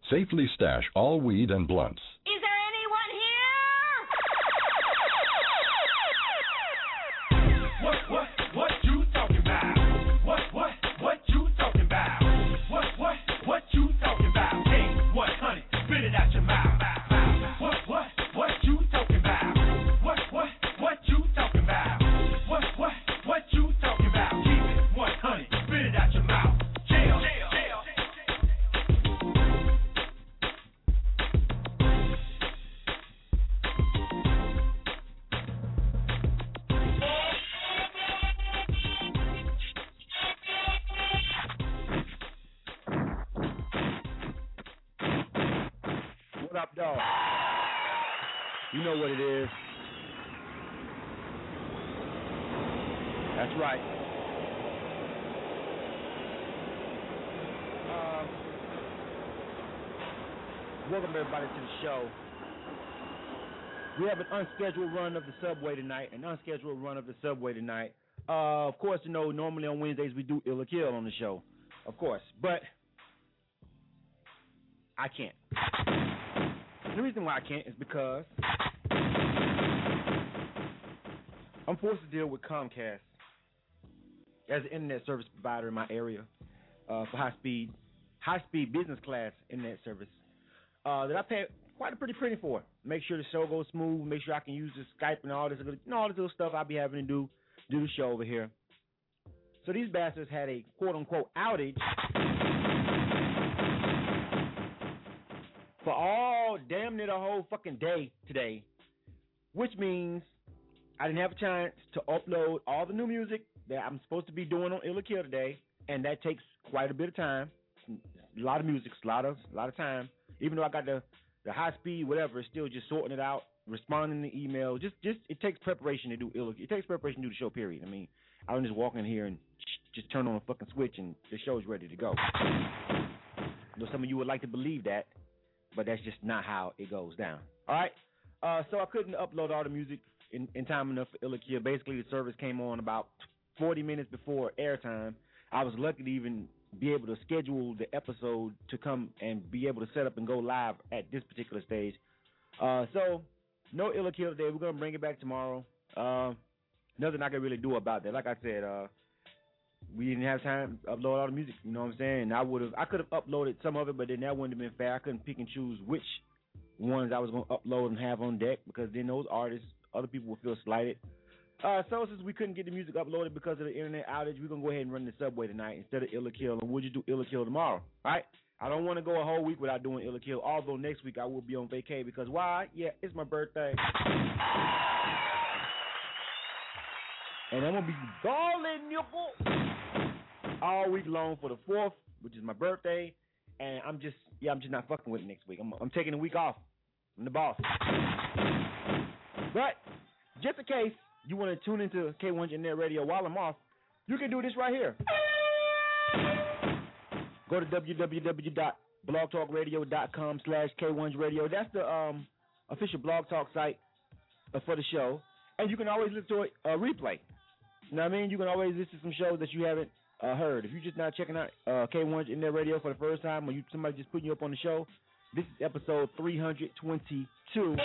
Safely stash all weed and blunts. Is there anyone here? What you talking about? What you talking about? What you talking about? Hey, 100, spit it out your mouth. What you talking about? What you talking about? What you talking about? Keep it 100, spit it out your mouth. Jail. What up, dog? You know what it is. That's right. Welcome everybody to the show. We have an unscheduled run of the subway tonight. Of course, you know, normally on Wednesdays we do Ill or Kill on the show. Of course. But I can't. The reason why I can't is because I'm forced to deal with Comcast as an internet service provider in my area for high-speed business class internet service that I pay quite a pretty penny for. Make sure the show goes smooth, make sure I can use the Skype and all this little stuff I'll be having to do the show over here. So these bastards had a quote-unquote outage for all damn near the whole fucking day today, which means I didn't have a chance to upload all the new music that I'm supposed to be doing on Ill or Kill today, and that takes quite a bit of time. A lot of music, a lot of time. Even though I got the high speed, whatever, it's still just sorting it out, responding to email. Just it takes preparation to do Ill or Kill. It takes preparation to do the show. Period. I mean, I don't just walk in here and just turn on a fucking switch and the show's ready to go. I know some of you would like to believe that, but that's just not how it goes down. All right. So I couldn't upload all the music in time enough for Ill or Kill. Basically, the service came on about 40 minutes before airtime. I was lucky to even be able to schedule the episode to come and be able to set up and go live at this particular stage. So no Ill or Kill today. We're gonna bring it back tomorrow. Nothing I can really do about that. Like I said, we didn't have time to upload all the music. You know what I'm saying? I could have uploaded some of it, but then that wouldn't have been fair. I couldn't pick and choose which ones I was gonna upload and have on deck, because then those artists, other people would feel slighted. So since we couldn't get the music uploaded because of the internet outage, we're going to go ahead and run the subway tonight instead of Ill or Kill, and we'll just do Ill or Kill tomorrow. All right? I don't want to go a whole week without doing Ill or Kill, although next week I will be on vacay because why? Yeah, it's my birthday. And I'm going to be balling nipple all week long for the 4th, which is my birthday, and I'm just not fucking with it next week. I'm taking a week off. I'm the boss. But just in case you want to tune into K1 Internet Radio while I'm off, you can do this right here. Go to www.blogtalkradio.com/K1Radio. That's the official blog talk site for the show. And you can always listen to a replay. You know what I mean? You can always listen to some shows that you haven't heard. If you're just not checking out K1 Internet Radio for the first time, or somebody just putting you up on the show, this is episode 322.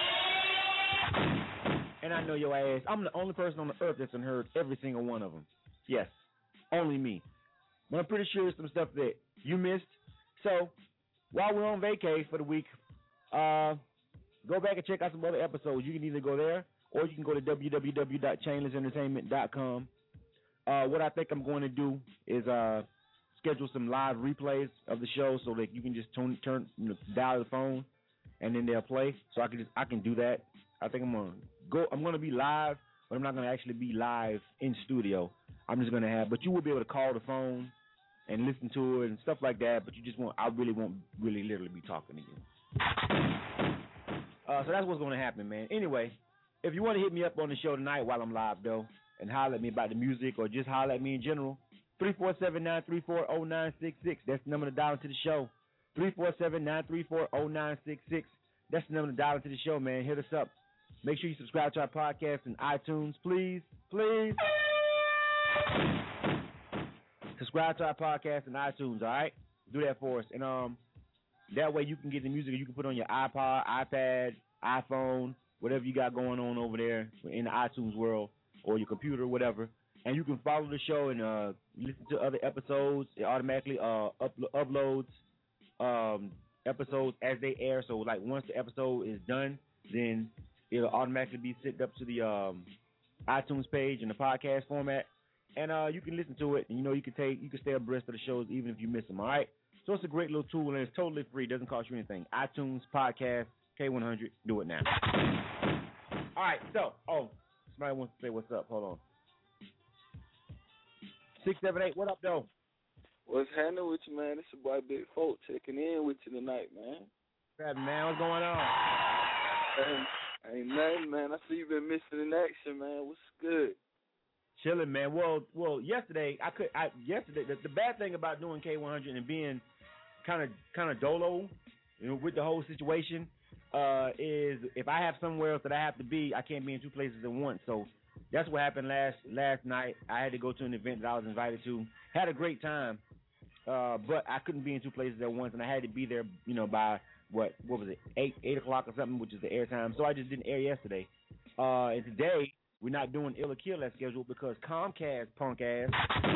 And I know your ass. I'm the only person on the earth that's heard every single one of them. Yes, only me. But I'm pretty sure there's some stuff that you missed. So while we're on vacay for the week, go back and check out some other episodes. You can either go there or you can go to www.chainlessentertainment.com. What I think I'm going to do is schedule some live replays of the show so that you can just dial the phone and then they'll play. So I can do that. I think I'm gonna be live, but I'm not gonna actually be live in studio. I'm just gonna but you will be able to call the phone and listen to it and stuff like that. But I really won't literally be talking to you. So that's what's gonna happen, man. Anyway, if you want to hit me up on the show tonight while I'm live though, and holler at me about the music or just holler at me in general, 347-934-0966. That's the number to dial into the show. 347-934-0966. That's the number to dial into the show, man. Hit us up. Make sure you subscribe to our podcast in iTunes, please. Please. Subscribe to our podcast in iTunes, all right? Do that for us. And That way you can get the music you can put on your iPod, iPad, iPhone, whatever you got going on over there in the iTunes world or your computer, whatever. And you can follow the show and listen to other episodes. It automatically uploads episodes as they air. So like once the episode is done, then it'll automatically be sent up to the iTunes page in the podcast format, and you can listen to it. And you can stay abreast of the shows even if you miss them. All right. So it's a great little tool and it's totally free. Doesn't cost you anything. iTunes podcast K100. Do it now. All right. So somebody wants to say what's up. Hold on. 678. What up, though? What's happening with you, man? It's your boy Big Folk checking in with you tonight, man. What's happening, man? What's going on? Ain't nothing, man. I see you been missing in action, man. What's good? Chilling, man. Well, yesterday the bad thing about doing K100 and being kind of dolo, with the whole situation, is if I have somewhere else that I have to be, I can't be in two places at once. So that's what happened last night. I had to go to an event that I was invited to. Had a great time, but I couldn't be in two places at once, and I had to be there, by what was it, 8 o'clock or something, which is the air time. So I just didn't air yesterday. And today we're not doing Ill or Kill as scheduled because Comcast punk ass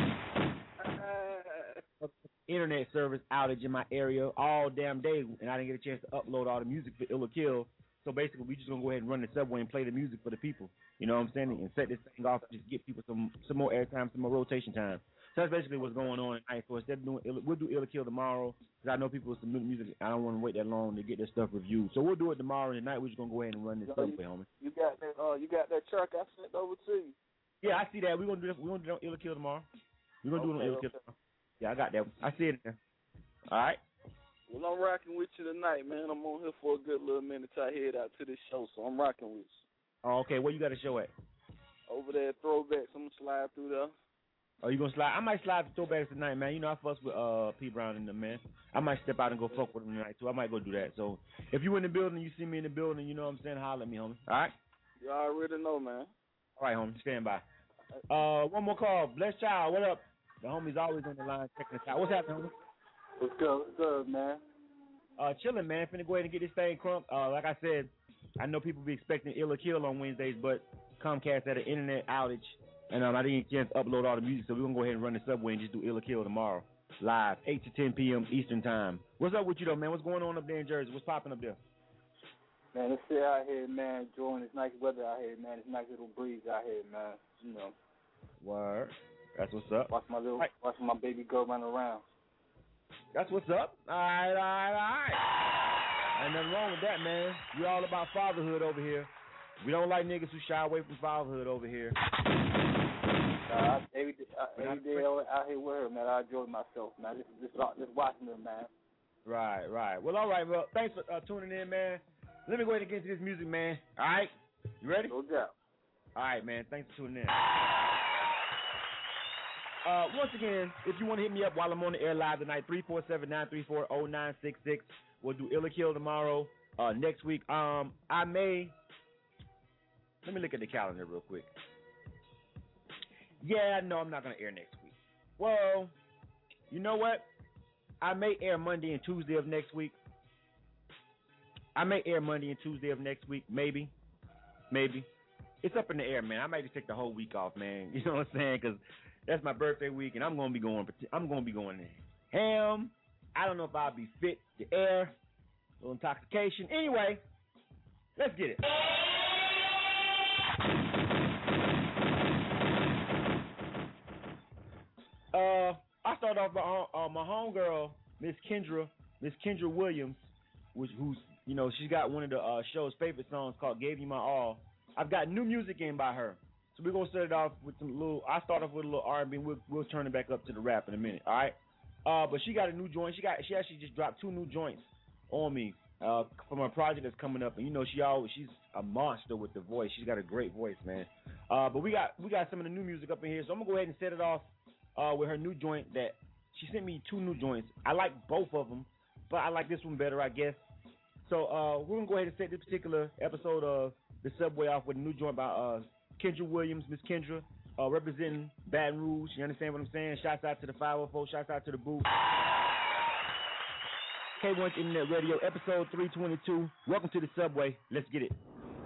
internet service outage in my area all damn day, and I didn't get a chance to upload all the music for Ill or Kill. So basically, we just gonna go ahead and run the subway and play the music for the people. You know what I'm saying? And set this thing off, and just get people some more airtime, some more rotation time. So that's basically what's going on tonight. So instead of doing we'll do Ill or Kill tomorrow, because I know people with some new music. I don't want to wait that long to get their stuff reviewed. So we'll do it tomorrow. And tonight we're just gonna go ahead and run this subway, homie. You got that track I sent over to you. Yeah, I see that. We're gonna do that. We're gonna do Ill or Kill tomorrow. We're gonna do it on Ill or Kill tomorrow. Yeah, I got that. I see it there. All right. Well, I'm rocking with you tonight, man. I'm on here for a good little minute till I head out to this show, so I'm rocking with you. Oh, okay. Where you got a show at? Over there at Throwbacks. I'm going to slide through there. Oh, you going to slide? I might slide to Throwbacks tonight, man. I fuss with P. Brown and them, man. I might step out and go fuck with them tonight, too. I might go do that. So if you in the building, you see me in the building, you know what I'm saying, holler at me, homie. All right? You already know, man. All right, homie. Stand by. One more call. Bless Child, what up? The homie's always on the line checking us out. What's happening, homie? What's good, man? Chilling, man. Finna go ahead and get this thing crunk. Like I said, I know people be expecting Ill or Kill on Wednesdays, but Comcast had an internet outage, and I didn't get a chance to upload all the music, so we're going to go ahead and run the subway and just do Ill or Kill tomorrow, live, 8 to 10 p.m. Eastern Time. What's up with you, though, man? What's going on up there in Jersey? What's popping up there? Man, it's shit out here, man. Enjoying this nice weather out here, man. This nice little breeze out here, man. Word. That's what's up. Watching my baby girl run around. That's what's up. All right. Ain't nothing wrong with that, man. We all about fatherhood over here. We don't like niggas who shy away from fatherhood over here. Every day out here with her, man, I enjoy myself, man. Just watching her, man. Right. Well, all right. Well, thanks for tuning in, man. Let me go ahead and get into this music, man. All right? You ready? No doubt. All right, man. Thanks for tuning in. Once again, if you want to hit me up while I'm on the air live tonight, 347-934-0966. We'll do Ill or Kill tomorrow. Next week, let me look at the calendar real quick. Yeah, no, I'm not going to air next week. Well, you know what? I may air Monday and Tuesday of next week. Maybe. It's up in the air, man. I might just take the whole week off, man. You know what I'm saying? Because that's my birthday week, and I'm gonna be going there. Ham. I don't know if I'll be fit to air. A little intoxication. Anyway, let's get it. I start off by my homegirl, Miss Kendra Williams, who's she's got one of the show's favorite songs called "Gave You My All." I've got new music in by her. So we're gonna set it off with I start off with a little R&B. We'll turn it back up to the rap in a minute. All right. But she got a new joint. She actually just dropped 2 new joints on me from her project that's coming up. And she's a monster with the voice. She's got a great voice, man. But we got some of the new music up in here. So I'm gonna go ahead and set it off with her new joint that she sent me 2 new joints. I like both of them, but I like this one better, I guess. So we're gonna go ahead and set this particular episode of the Subway off with a new joint by Kendra Williams, Miss Kendra, representing Baton Rouge. You understand what I'm saying? Shouts out to the 504. Shouts out to the booth. K1's Internet Radio, episode 322. Welcome to the subway. Let's get it.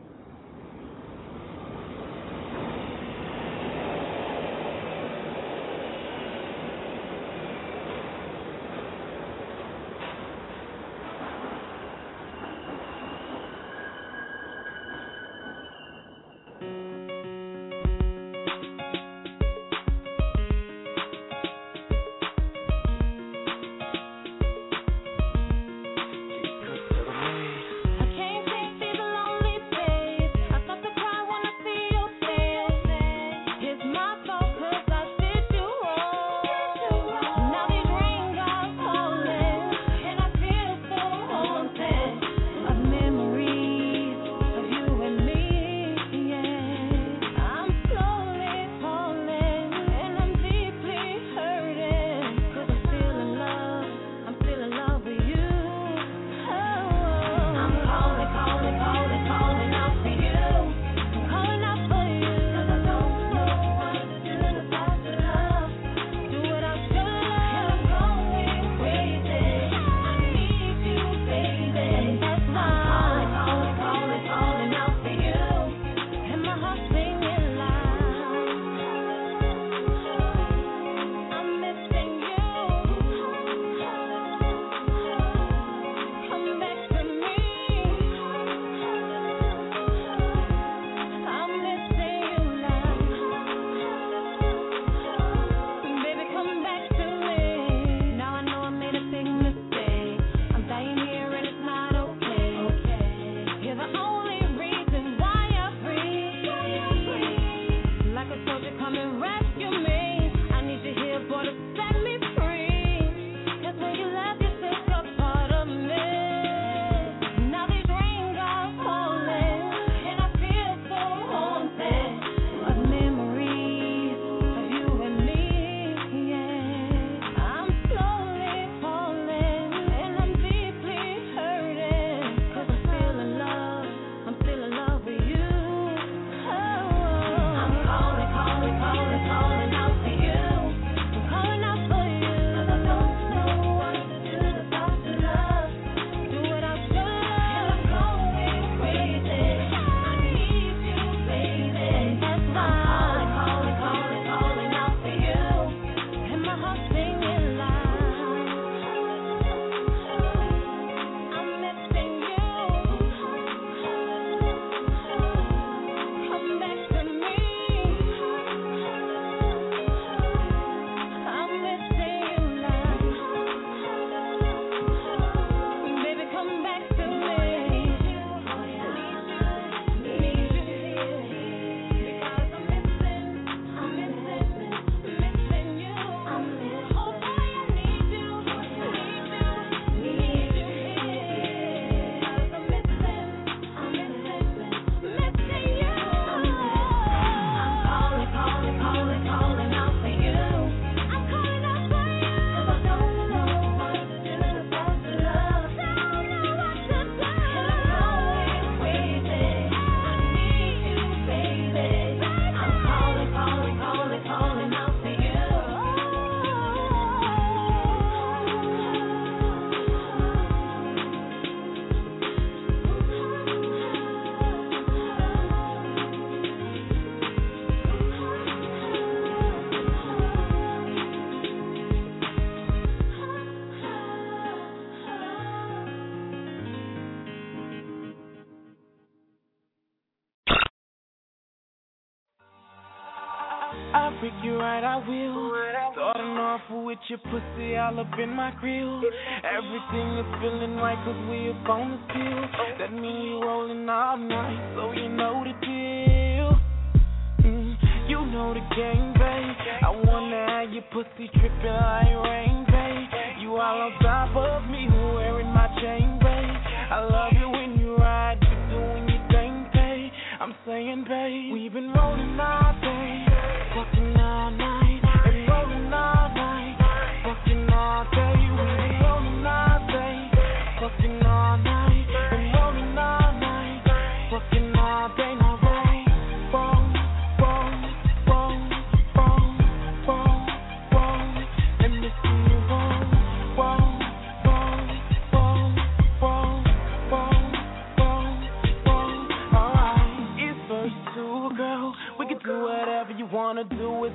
I'll freak you right, I will. Starting off with your pussy all up in my grill. Everything is feeling right cause we up on the pill. That mean we rolling all night, so you know the deal. You know the game, babe. I wonder how your pussy tripping like rain, babe. You all on top of me, wearing my chain, babe. I love you when you ride, you doing your thing, babe. I'm saying, babe, we've been rolling all day, fucking all night, and rolling all night, fucking all day. We've been rolling all day, fucking all night, and rolling all night, fucking all day. Now roll, roll, roll, roll, roll, roll, roll. Let me see you roll, roll, roll, roll,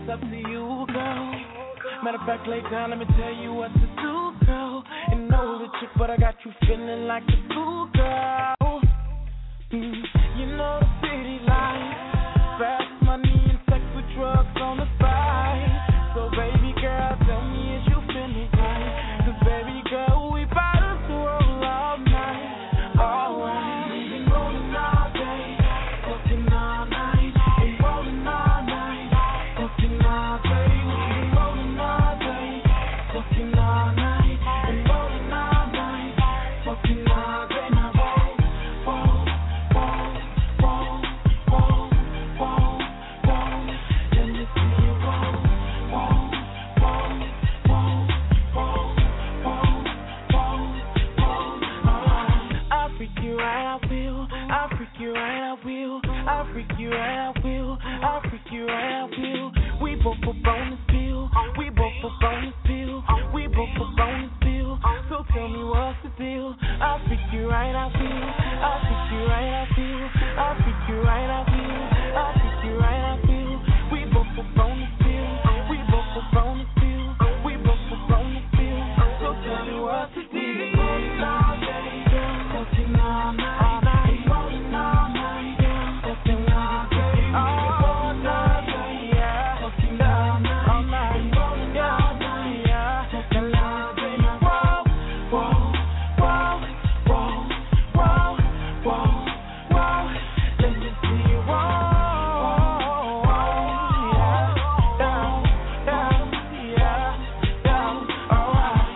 it's up to you, girl. Matter of fact, lay down, let me tell you what to do, girl. And know the chick, but I got you feeling like a fool, girl. You know the city life, fast money and sex with drugs on the side. So baby girl, tell me is you feeling right? 'Cause baby girl, we bout to roll all night, all right. We've been rolling all day, fucking all night, and rolling all night, fucking all day. We've been rolling all day, fucking all night, and rolling all night, fucking all day. Now roll, roll, roll, roll, roll, roll, roll. Let me see you roll, roll, roll, roll, roll, roll, roll, roll. I'll freak you right, I will. I'll freak you right, I will. I'll freak you right, I will. I'll freak you right, I will. We both up on this pill. We both up on this pill. We both up on this pill. So tell me what's the deal. I'll freak you right, I will. I'll freak you right, I will. I'll freak you right, I will. I'll freak you right, I will. We both up on this pill. We both up on this pill. We both up on this pill. So tell me what's the deal. Rolling all day, fucking all night, rolling all night, fucking all day, all night, yeah, fucking all night, rolling all night, fucking all day. Whoa, whoa, whoa, whoa, whoa, whoa, whoa. Let me see you roll, yeah, down, down, yeah, down, alright.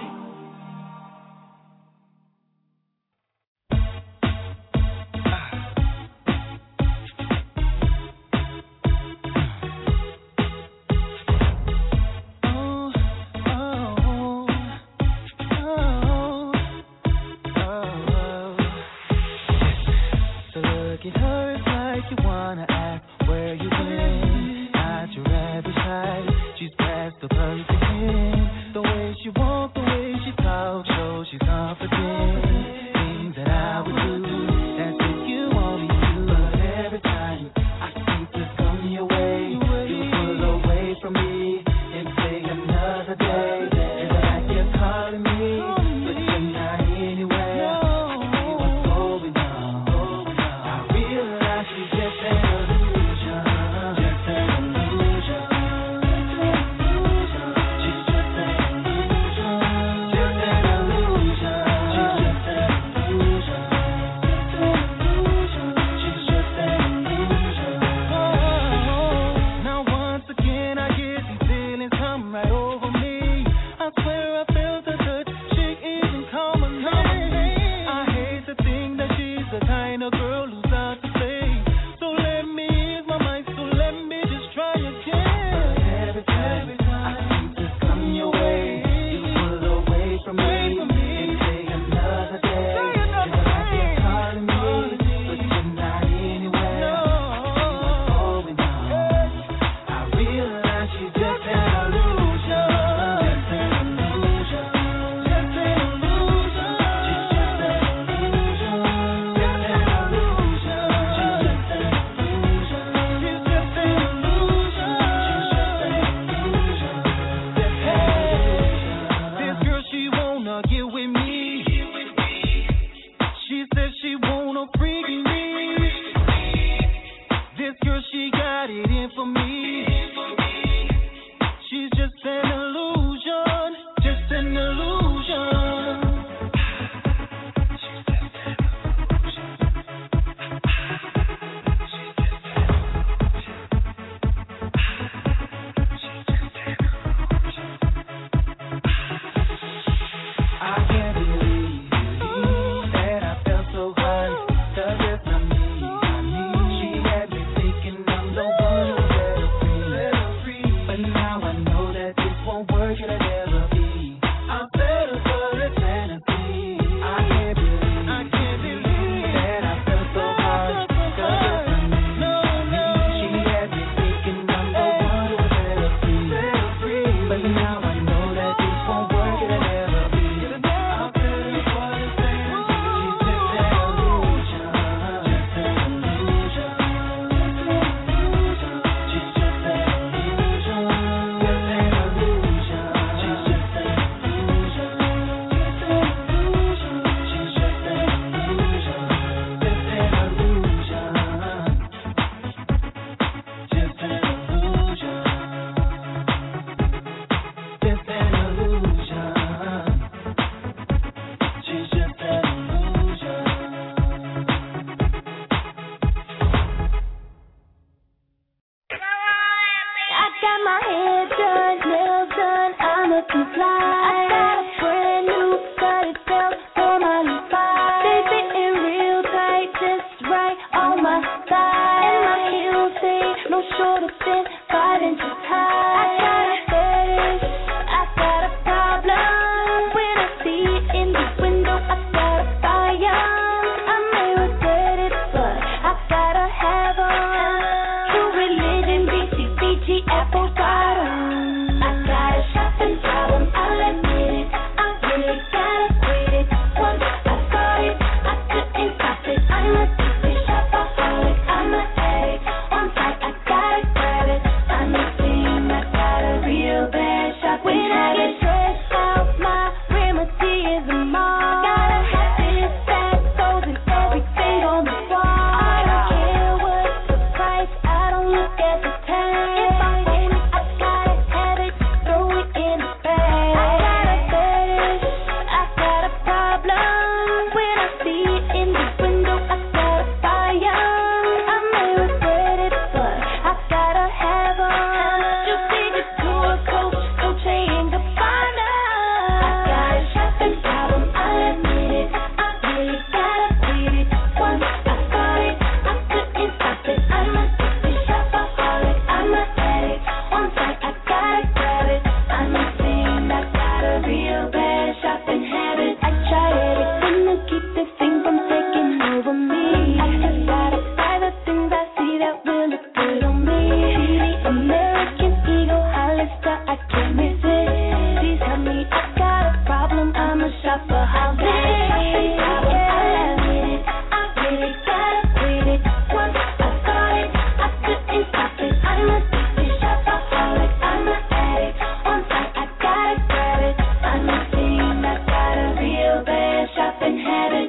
So look at her, it's like you wanna act where you been. Not your average height, she's past the perfect 10. The way she walk, the way she talk, shows she's confident. Things that I would do, that's if you only do. But every time I seem to come your way, you pull away from me and say another day. It's like you're calling me, but you're not anywhere. What's going on? I realize she's just an illusion. Just an illusion. She's just an illusion. Just an illusion. She's just an illusion. She's just an illusion. Now once again I get these feelings come right over me. I swear I felt the touch. She even called my name. I hate to think that she's the kind of girl who's out to play. So let me ease my mind. So let me just try again. Every time I seem to come your way, you pull away from me and say another day. It's like you're calling me, but you're not anywhere. What's going on? I realize she's just an illusion. Just an illusion. Just an illusion. She's just an illusion. Just an illusion. She's just an illusion. She's just an illusion. She's just an illusion. This girl, she wanna get with me. She says she wanna freak me. This girl, she got it in for me. She's just an illusion, just an illusion. I can't believe that I felt so high. 'Cause it's not me. She had me thinking I'm the one who said Gucci apple bottom. I got a shopping problem, I'll admit it. I really gotta quit it. Once I saw it, I couldn't stop it. I'm a Gucci shopaholic, I'm an addict. One sight, I gotta grab it. I'm a team, I got a real bad shopping habit. When I get stressed out, my remedy is a mall. Gotta have this fat clothes and everything on the wall. I don't care what's the price, I don't look at the tag. If I want it, I gotta have it, throw it in the bag. I got a fetish, I got a problem. When I see it in the window, I gotta buy 'em. I may regret it, but I gotta have 'em. You take it to a coach, Dolce and Gabbana. I got a shopping problem, I'll admit it. I really gotta quit it. Once I saw it, I couldn't stop it. I'm a Gucci shopaholic, I'm an addict. One sight, I gotta grab it. I'm a fiend, I got a real bad shopping habit. I try everything to keep this thing from taking over me. I just gotta buy the things I see that will look good on me. See the American Eagle Hollister, I can't miss it. Please tell me I got a problem, I'm a shopaholic. I'll admit it, I really gotta quit it. Once I saw it, I couldn't stop it. I'm a Gucci shopaholic, I'm an addict. One sight, I gotta grab it. I'm a fiend, I got a real bad shopping habit.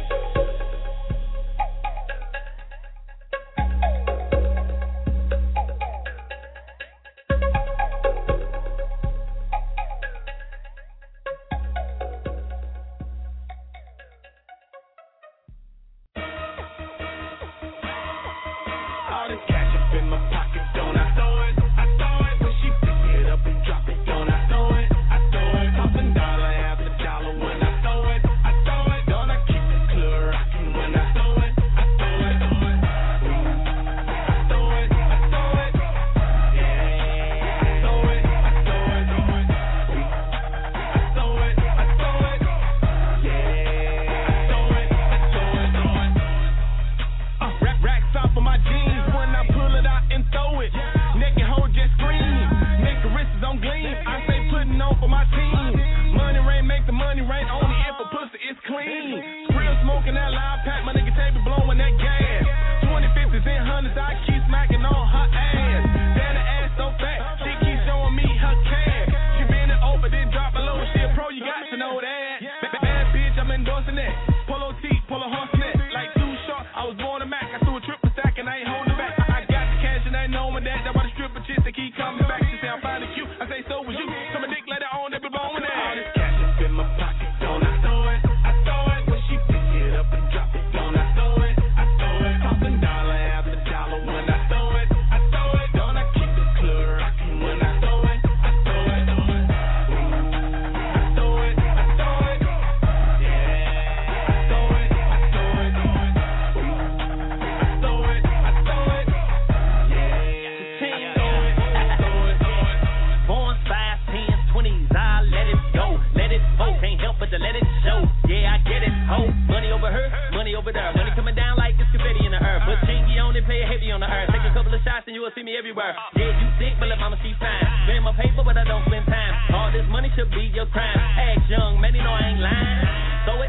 All this cash up in my pocket, don't I throw it? I throw it when she pick it up and drop it, don't I throw it? I throw it, popping dollar after dollar when I throw it. I throw it, don't I keep the club rocking when I throw it? I throw it, I throw it, I throw it, yeah. I throw it, I throw it, I throw it, yeah. I throw it. Racks off of my jeans when I pull it out and throw it. Naked hoe just scream. Naked wrists on gleam. I say putting on for my team. Money rain, make the money rain. Only if a pussy is clean. Real smoking that loud pack. My nigga Tabby blowing that gas. 2050s and hundreds. I keep smacking on her ass. Damn, the ass so fat. She keeps showing me her cash. She bend it over, then drop it low. She a pro, you got to know that. Bad bitch, I'm endorsing that. Polo T, polo horse neck. Like too short, I was born a Mac. I threw a triple stack and I ain't holding back. I got the cash and I ain't knowing that. That's why the stripper chicks they keep coming back. She say I'm fine and cute. I say so was you. So my dick let it on, they be blowing that. All this cash up in my pocket, don't I throw it? I throw it when she pick it up and drop it, don't I throw it? I throw it, popping dollar after dollar when I throw it. I throw it, don't I keep the club rocking when I throw it? I throw it, I throw it, I throw it, yeah. I throw it, I throw it, I throw it, yeah. Born 5, 10s, 20s, I let it go. Let it go, can't help but to let it show. Yeah, I get it, ho. Money over her, money over there. Money coming down like it's confetti in the earth. Put chingy on it, pay it heavy on the earth. Take a couple of shots and you will see me everywhere. Yeah, you sick, but let mama see fine. Spend my paper, but I don't spend time. All this money should be your crime. Ask young, man, you know I ain't lying. So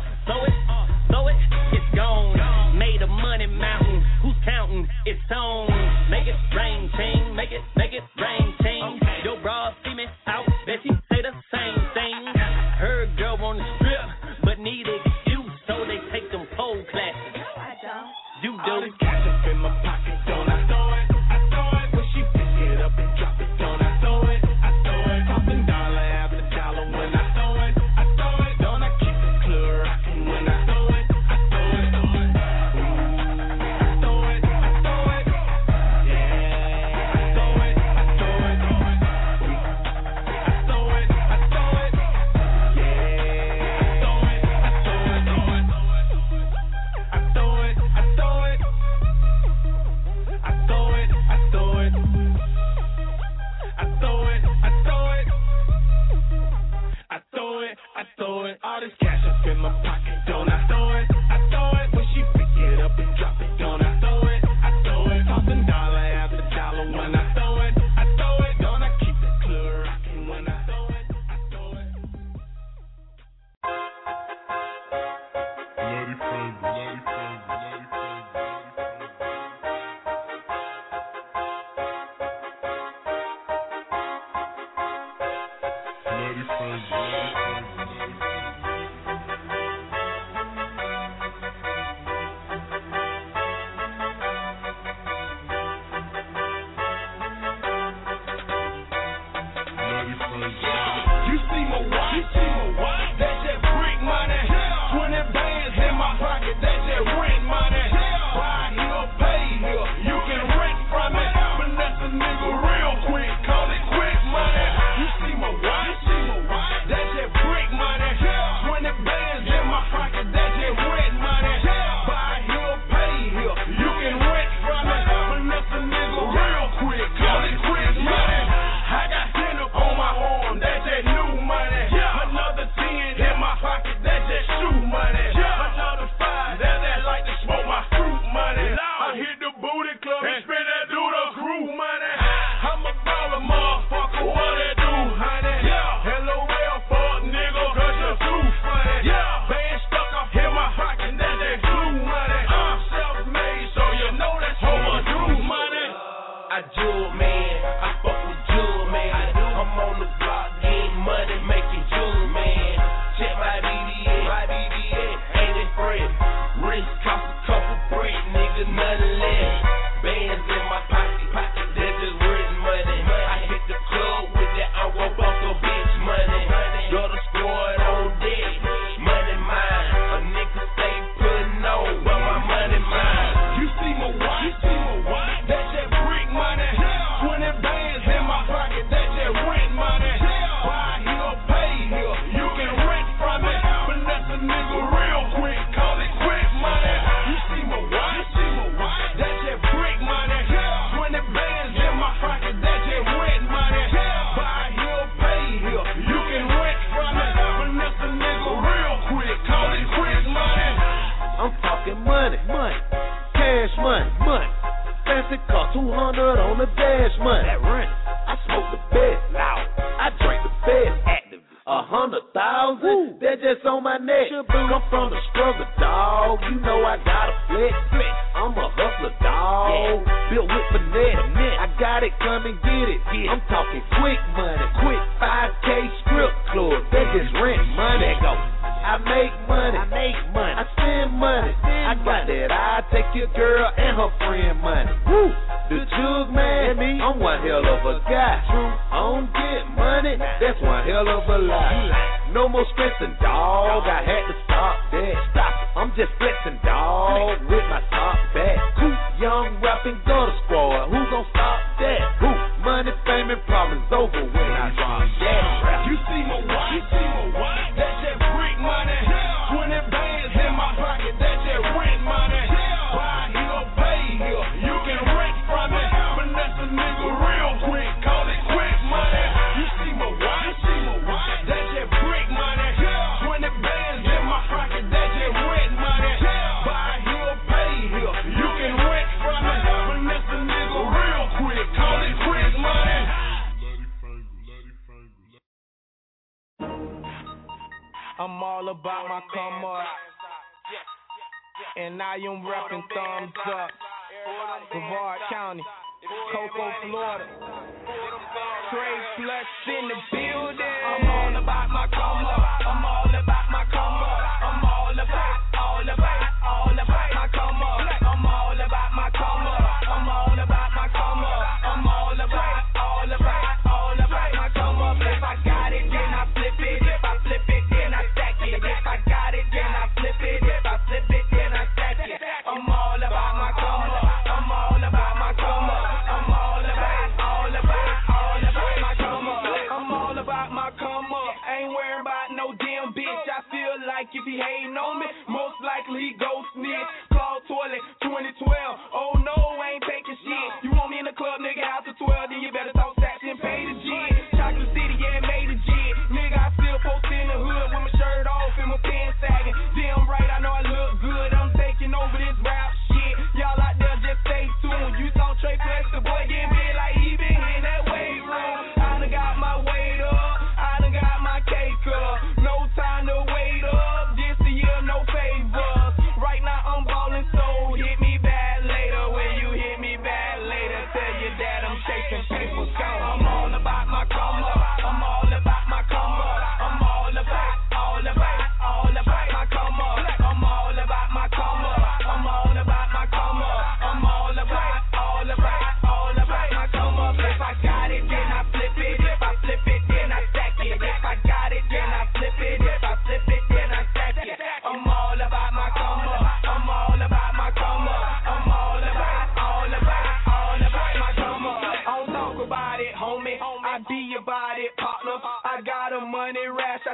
it's gone. Made a money mountain. Who's counting? It's on. Make it rain, ching. Make it rain, ching. Your bra see me out. Bet she say the same thing. Her girl on the strip, but need excuse, so they take them pole classes. You do. All this cash up in my pocket, don't I throw it? I throw it when she pick it up and drop it, don't I throw it? I throw it, popping dollar after dollar when I throw it. I throw it, don't I keep the club rocking when I throw it? I throw it, I throw it, I throw it, yeah. I throw it, I throw it, I throw it, I throw it, yeah. I throw it, I throw it, I throw it, I throw it. that rent money. Buy here, pay here, you can rent from it. Finesse a nigga real quick, call it quick money. You see my watch, that's that brick money. 20 bands in my pocket, that's that rent money. Buy here, pay here, you can rent from it. Finesse a nigga real quick, call it quick money. I got 10 up on my arm, that's that new money. Another 10 in my pocket, that's that shoe money. Another 5, that's that like to smoke my fruit money. I hit the booty club and spend that through the crew money. I'm a baller motherfucker, what it do, honey? LOL fuck nigga, cause you're too funny. Band stuck up in my pocket, that's that glue money. I'm self-made, so you know that's overdue money. I jewel man, I fuck with jewel man. I'm on the block getting money, making jewel man. Check my BBA, ain't it Fred? Wrist cost a couple bread, nigga, nothing less. Bands in my pocket, that's just written money. I hit the club with that, I won't bust a bitch money. You're the squad on deck, money mine. A nigga stay putting on, but my money mine. You see my watch, that's that brick money. 20 bands in my pocket, that's that rent money. Buy here, pay here, you can rent from it. Finesse a nigga real quick, call it quick money. You see my watch, that's that brick money. 20 bands in my pocket, that's that rent money. Buy here, pay here, you can rent from it. Finesse a nigga real quick, call it quick money. I'm talking money, cash money. Fancy car, 200 on the dash money. That rent. I smoke the bed loud. I drink the bed active. 100,000, that just on my neck. Come from the struggle, dog. You know I got a flex. I'm a hustler, dog. Built with finesse. I got it, come and get it. I'm talking quick money, quick 5K strip club. That just rent money. Go. I make money. I spend money. I got that. I take your girl and her friend money. Woo. The jug man, I'm one hell of a guy. I don't get money, that's one hell of a lie. No more stressing, dog. I had to stop that. I'm just flexing, dog, with my top back. Young rapping gutter squad, who gon' stop that? Money, fame, and problems over when I drop that. You see my watch, that's that brick money. 20 bands in my pocket, that's that rent money. Buy here, pay here, you can rent from it. Finesse a nigga real quick, call it quick money. You see my watch, that's that brick money. 20 bands in my pocket, that's that rent money. Buy here, pay here, you can rent from it. Finesse a nigga real quick, call it quick money. I'm all about my come up, and I am repping thumbs up. Brevard County, Cocoa, Florida. Trey Flex in the building. I'm all about my come up. I'm all about my come up. I'm all about my come up. I'm all about my come up. I'm all about my come up. I'm all about my come up. If I got it, then I flip it. If I flip it, then I stack it. If I got it, then I flip it. If I flip it, then I stack it. I'm all about my come up. I'm all about my come up. I'm all about my come up. I'm all about my come up. Ain't worried about no damn bitch.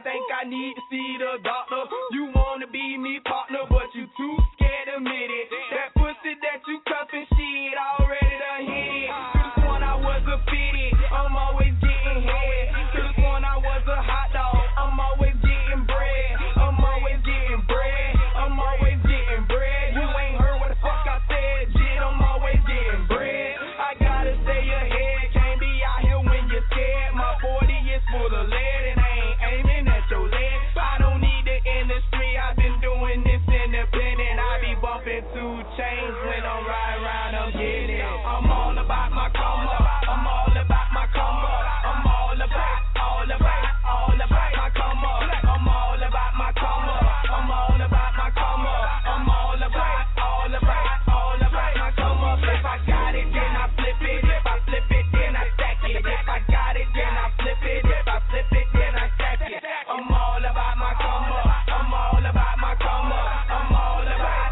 think I need to see the doctor. You wanna be me partner, but you too scared to admit it. That pussy that you cuffin' shit already done hit it. Could've sworn I was a fitted, I'm always getting head. Could've sworn I was a hot dog, I'm always getting bread. I'm always getting bread, I'm always getting bread. You ain't heard what the fuck I said, shit, I'm always getting bread. I gotta stay ahead, can't be out here when you're scared. My 40 is full of lead and I ain't aiming at your leg. I don't need the industry, I've been doing this independent. I be bumping 2 chains when I'm riding around, I'm getting it. I'm all about my come up, I'm all about my come up. I'm all about my come up. I'm all about my come up, I'm all about my come up. I'm all about my come up. If I got it, then I flip it. If I flip it, then I stack it. If I got it, then I flip it. If I flip it, then I stack it. I'm all about my come up, I'm all about my come up. I'm all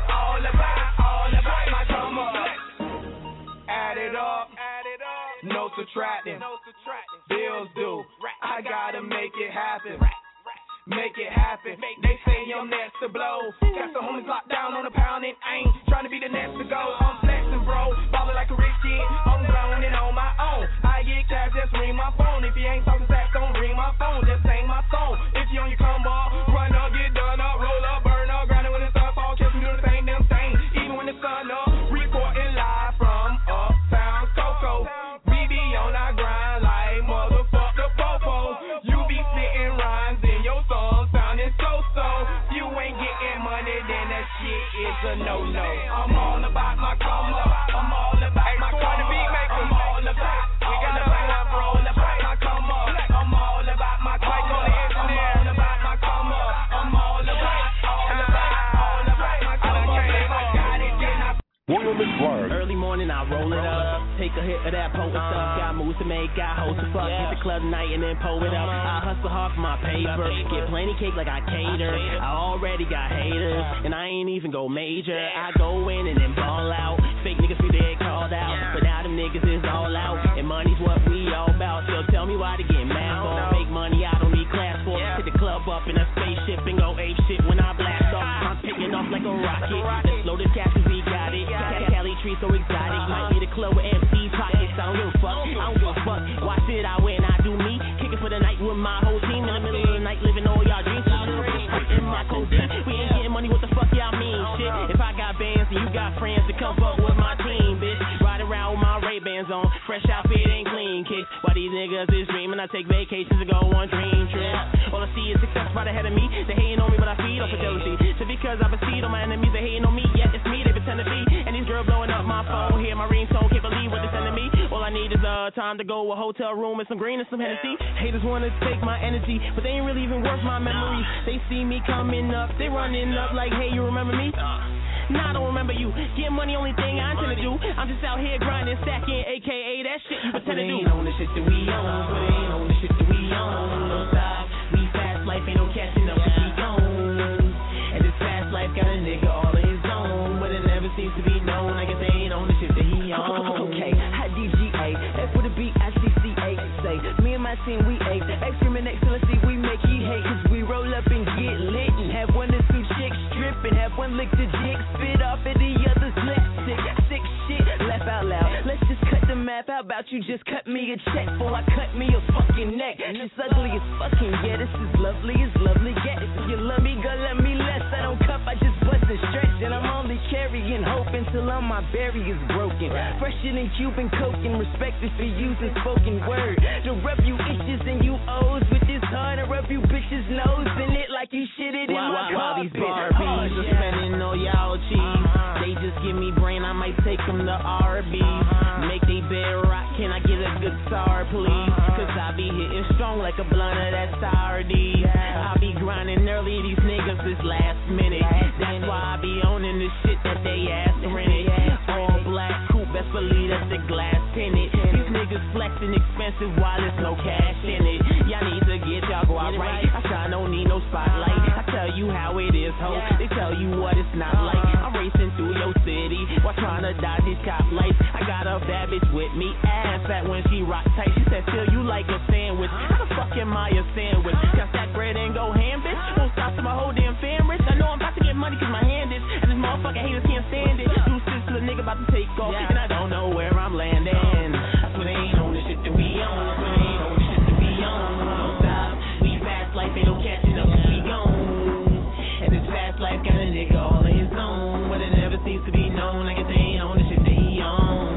about my come up. Add it up, no subtracting. Bills due, I gotta make it happen. Make it happen. They say I'm next to blow. Got some homies locked down on a pound and ain't trying to be the next to go. I'm flexing, bro. Ballin' like a rich kid. I'm blowing it on my own. I get cash, just ring my phone. If you ain't talking sex, don't ring my phone. Just sing my song. If you on your come up, run up, get done up, roll up, burn up, grind it when the sun fall. Catch me doing the same damn thing. Even when the sun up, reporting live from Uptown Coco. We be on our grind like motherfuck the popo. You be spitting rhymes in your song sounding so-so. You ain't getting money, then that shit is a no-no. I'm all about my come up, I'm all about my come up. I'm all about my come up. I'm all about my come up. I'm all about my come up. I'm all about my come up. If I got it, then I William and Clark. Early morning, I roll it up. Take a hit of that potent stuff. Got moves to make, got hoes to fuck. Hit the club tonight and then pull it up. I hustle hard for my paper. Get plenty cake like I cater. I already got haters, and I ain't even go major. I go in and then ball out. Fake niggas be dead called out, but now them niggas is all out. And money's what we all about. So tell me why to get mad for. Make money, I don't need class for. Hit the club up in a spaceship and go ape shit when I blast off. I'm picking off like a rocket. Let's load the cash 'cause we got it. Cali tree so exotic. Might be the club with empty pockets. I don't give a fuck. I don't give a fuck. Watch it, I win, I do me. Kicking for the night with my whole team. In the middle of the night, living all y'all dreams. In my codeine. We ain't getting money, what the fuck y'all mean? Shit, if I got bands and you got friends to come fuck with my team, bitch. Ride around with my Ray-Bans on. Fresh outfit and clean kicks. While these niggas is dreaming, I take vacations to go on dream trips. All I see is success right ahead of me. They hating on me, but I feed off of jealousy. So because I proceed on my enemies, they hating on me, yet it's me they pretend to be. And these girls blowing up my phone, hear my ringtone, can't believe what they're sending me. All I need is time to go, a hotel room and some green and some Hennessy. Haters wanna take my energy, but they ain't really even worth my memories. They see me coming up, they running up like, hey, you remember me? Nah, I don't remember you. Get money, only thing I intend to do. I'm just out here grinding, stacking, aka that shit you pretend to do. But ain't on the shit that we own, but ain't on the shit that we own. No stop, we fast life, ain't no catching up, we on. And this fast life got a nigga all in his own, but it never seems to be known. I guess they ain't on the shit that he on. Okay, hot DGA, F with a B, ICCA. Say, me and my team, we ate. Extreme excellency, we make he hate. 'Cause we roll up and get lit and have 1 or 2 chicks strip and have one lick the dick, spit off at the other's lip. Sick shit, laugh out loud. Let's just cut the math. How about you just cut me a check before I cut me a fucking neck? It's ugly as fucking, yeah, this is lovely as lovely. Yeah, if you love me, girl, let me less. I don't cuff, I just bust and stretch. And I'm only carrying hope until all my barriers broken. Fresher than Cuban coke and respected for using spoken word. To rub you itches and you O's with this hard. To rub you bitches' nose in it like you shitted in my While these carpet. Barbies are spending all y'all cheese, they just give me brain, I might take them to Arby's. Make they bed rock, can I get a guitar, please? 'Cause I be hitting strong like a blunt of that sardine. I be grinding early, these niggas is last minute. That's why I be owning the shit that they ass rented. All black coupe, best believe that's the glass tinted. These niggas flexing expensive while there's no cash in it. Y'all need to get y'all go out right. I shine, don't need no spotlight. I tell you how it is, ho. They tell you what it's not like. I'm racing through your city while trying to dodge these cop lights. I got a bad bitch with me, ass fat when she rock tight. She said, feel you like a sandwich. How the fuck am I a sandwich? Got that bread and go Motherfucking haters can't stand it. Deuces to the nigga about to take off, and I don't know where I'm landing. I swear they ain't on the shit that we on. I swear they ain't on the shit that we on. Don't stop. We fast life, ain't no catching up. We gone. And this fast life got a nigga all in his own. But it never seems to be known. I guess they ain't on the shit that he on.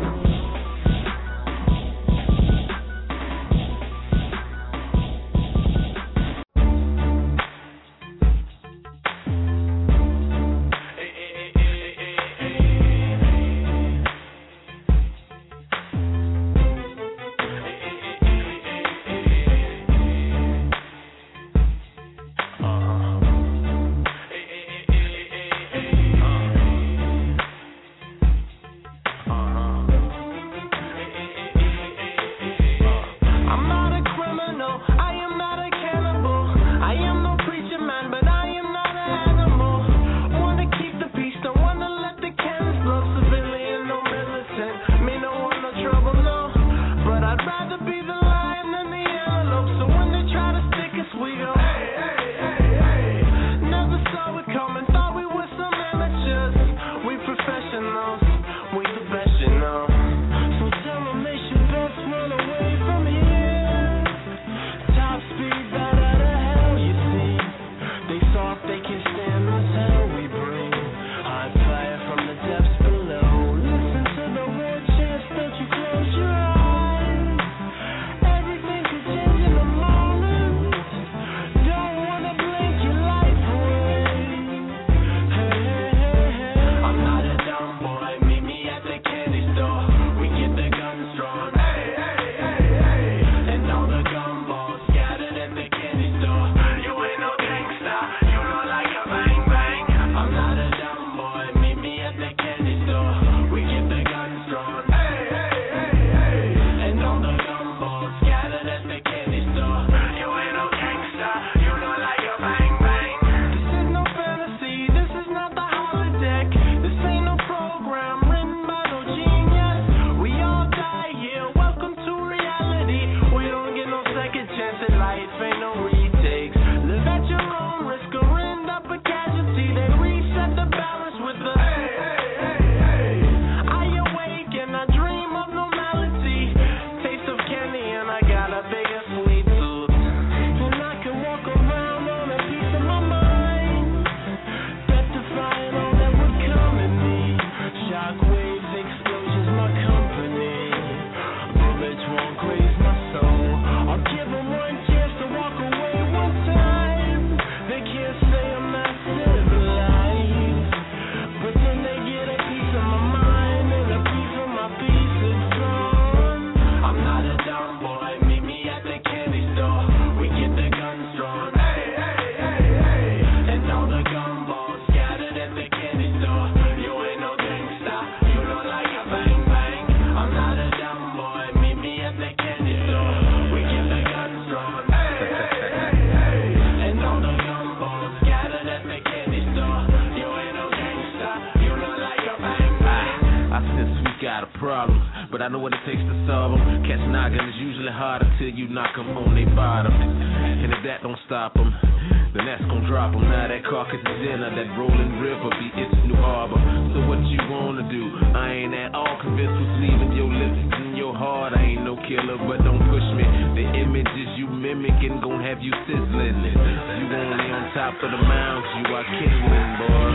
I know what it takes to solve them. Catch noggin is usually harder till you knock them on they bottom. And if that don't stop them, then that's gon' drop them. Now that carcass is in her, that rolling river be its new harbor. So what you wanna do? I ain't at all convinced what's leaving your lips and your heart. I ain't no killer, but don't push me. The images you mimicking gon' have you sizzling. You only on top of the mounds, you are kindling, boy.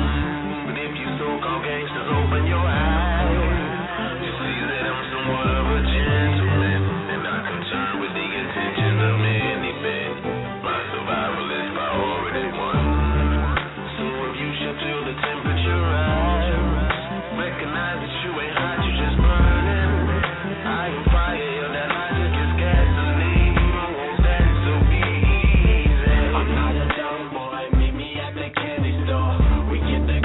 But if you so-called gangsters, open your eyes. You see that I'm somewhat of a gentleman, and not concerned with the intentions of many men. My survival is priority one. So if you should feel the temperature rise, recognize that you ain't hot, you just burning. I am fire, that logic is gasoline. Won't that so easy? I'm not a dumb boy, meet me at the candy store. We get the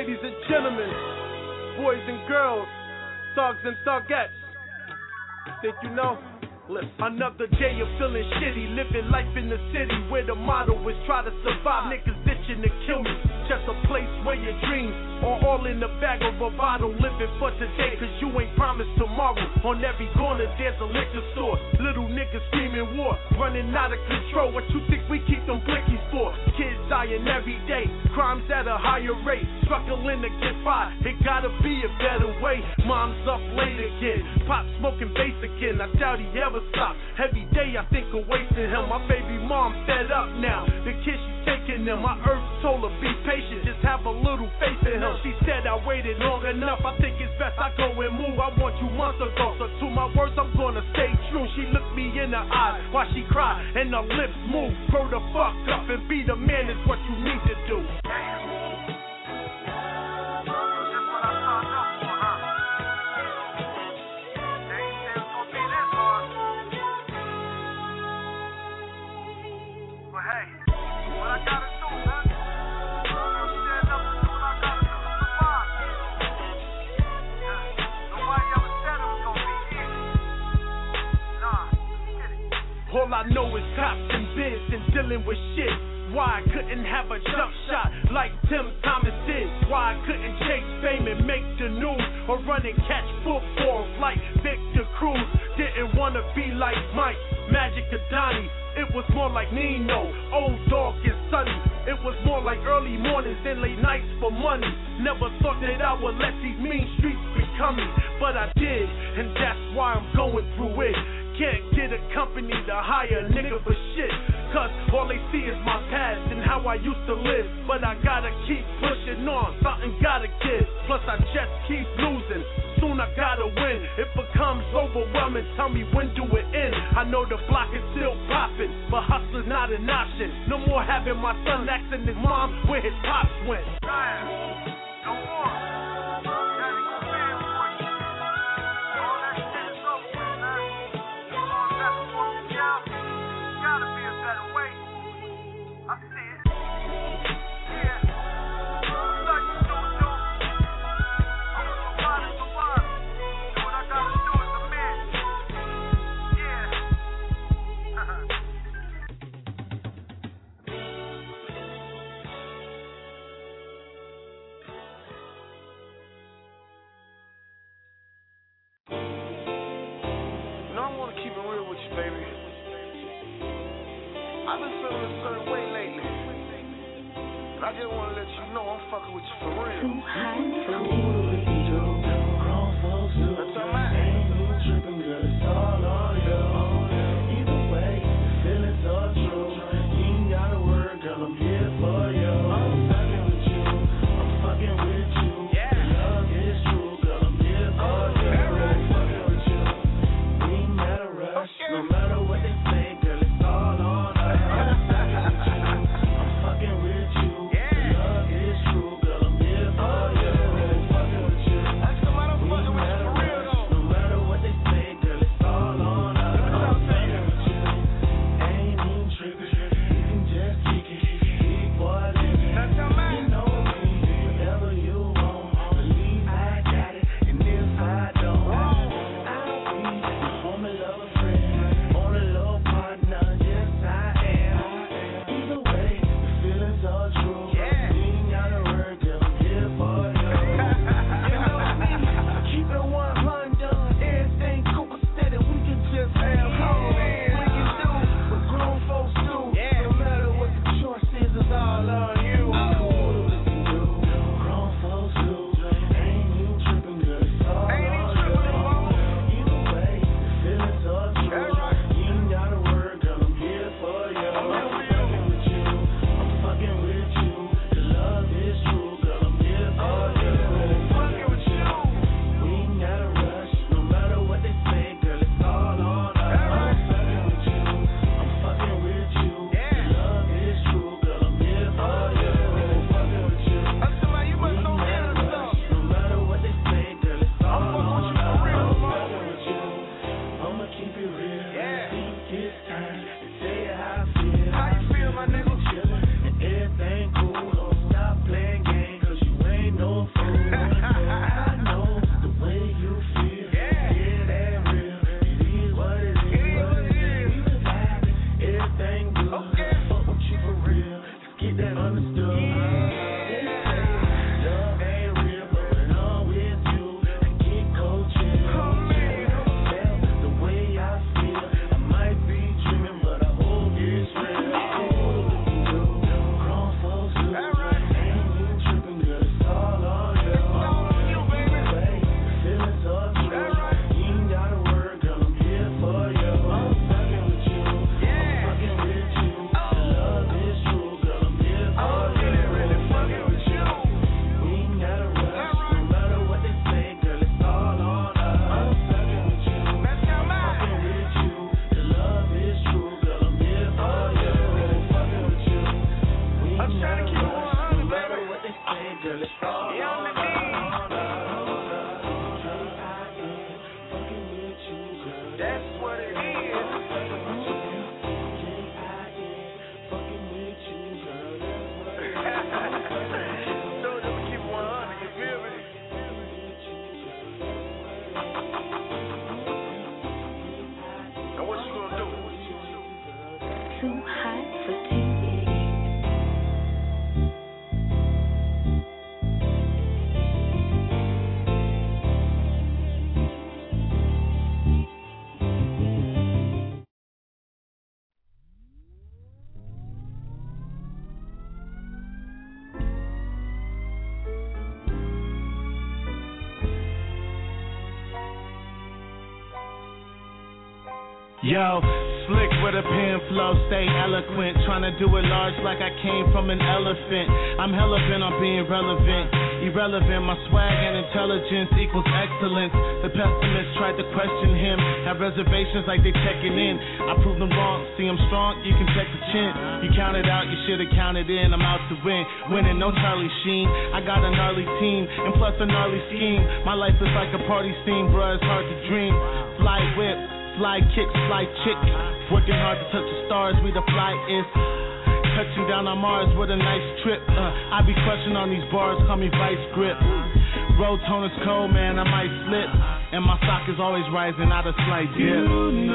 Ladies and gentlemen, boys and girls, thugs and thugettes, think you know? Another day of feeling shitty, living life in the city where the motto is try to survive. Niggas itching to kill me, just a place where your dreams are all in the bag of a bottle. Living for today, cause you ain't promised tomorrow. On every corner there's a liquor store. Little niggas screaming war, running out of control. What you think we keep them blickies for? Kids dying every day, crimes at a higher rate, struggling to get by. It gotta be a better way. Mom's up late again, pop smoking bass again. I doubt he ever stop. Every day I think of wasting him. My baby mom fed up now. The kid she's taking him. My earth told her be patient, just have a little faith in him. She said I waited long enough. I think it's best I go and move. I want you months ago, so to my words I'm gonna stay true. She looked me in the eye while she cried and her lips moved. Grow the fuck up and be the man is what you need to do. All I know is cops and biz and dealing with shit. Why I couldn't have a jump shot like Tim Thomas did. Why I couldn't chase fame and make the news, or run and catch footballs like Victor Cruz. Didn't wanna be like Mike, Magic or Donnie. It was more like Nino, Old Dog and Sonny. It was more like early mornings and late nights for money. Never thought that I would let these mean streets become me, but I did, and that's why I'm going through it. Can't get a company to hire a nigga for shit, cause all they see is my past and how I used to live. But I gotta keep pushing on, something gotta give. Plus I just keep losing, soon I gotta win. It becomes overwhelming, tell me when do it end. I know the block is still popping, but hustler's not an option. No more having my son asking his mom where his pops went. No more. I've been feeling a certain way lately, and I just want to let you know I'm fucking with you for real. That's all right. Ain't no tripping, girl, it's all on you. Either way, the feelings are true. You ain't gotta worry, girl, I'm here for you. I'm fucking with you, I'm fucking with you. Love is true, girl, I'm here for you. I'm fucking with you, we ain't gotta rush. No matter what they say, girl, it's all on. I'm fucking with you. Love is true, girl, I'm here for you. Yo, slick with a pen flow, stay eloquent. Tryna do it large like I came from an elephant. I'm hella bent on being relevant. Irrelevant, my swag and intelligence equals excellence. The pessimists tried to question him, have reservations like they checking in. I proved them wrong, see I'm strong, you can check the chin. You counted out, you should've counted in. I'm out to win, winning, no Charlie Sheen. I got a gnarly team, and plus a gnarly scheme. My life is like a party scene, bruh, it's hard to dream. Fly whip, fly kicks, fly chick. Working hard to touch the stars, we the flyest. Touching down on Mars with a nice trip. I be crushing on these bars, call me Vice Grip. Road tone is cold, man, I might slip. And my stock is always rising, not a slight dip. You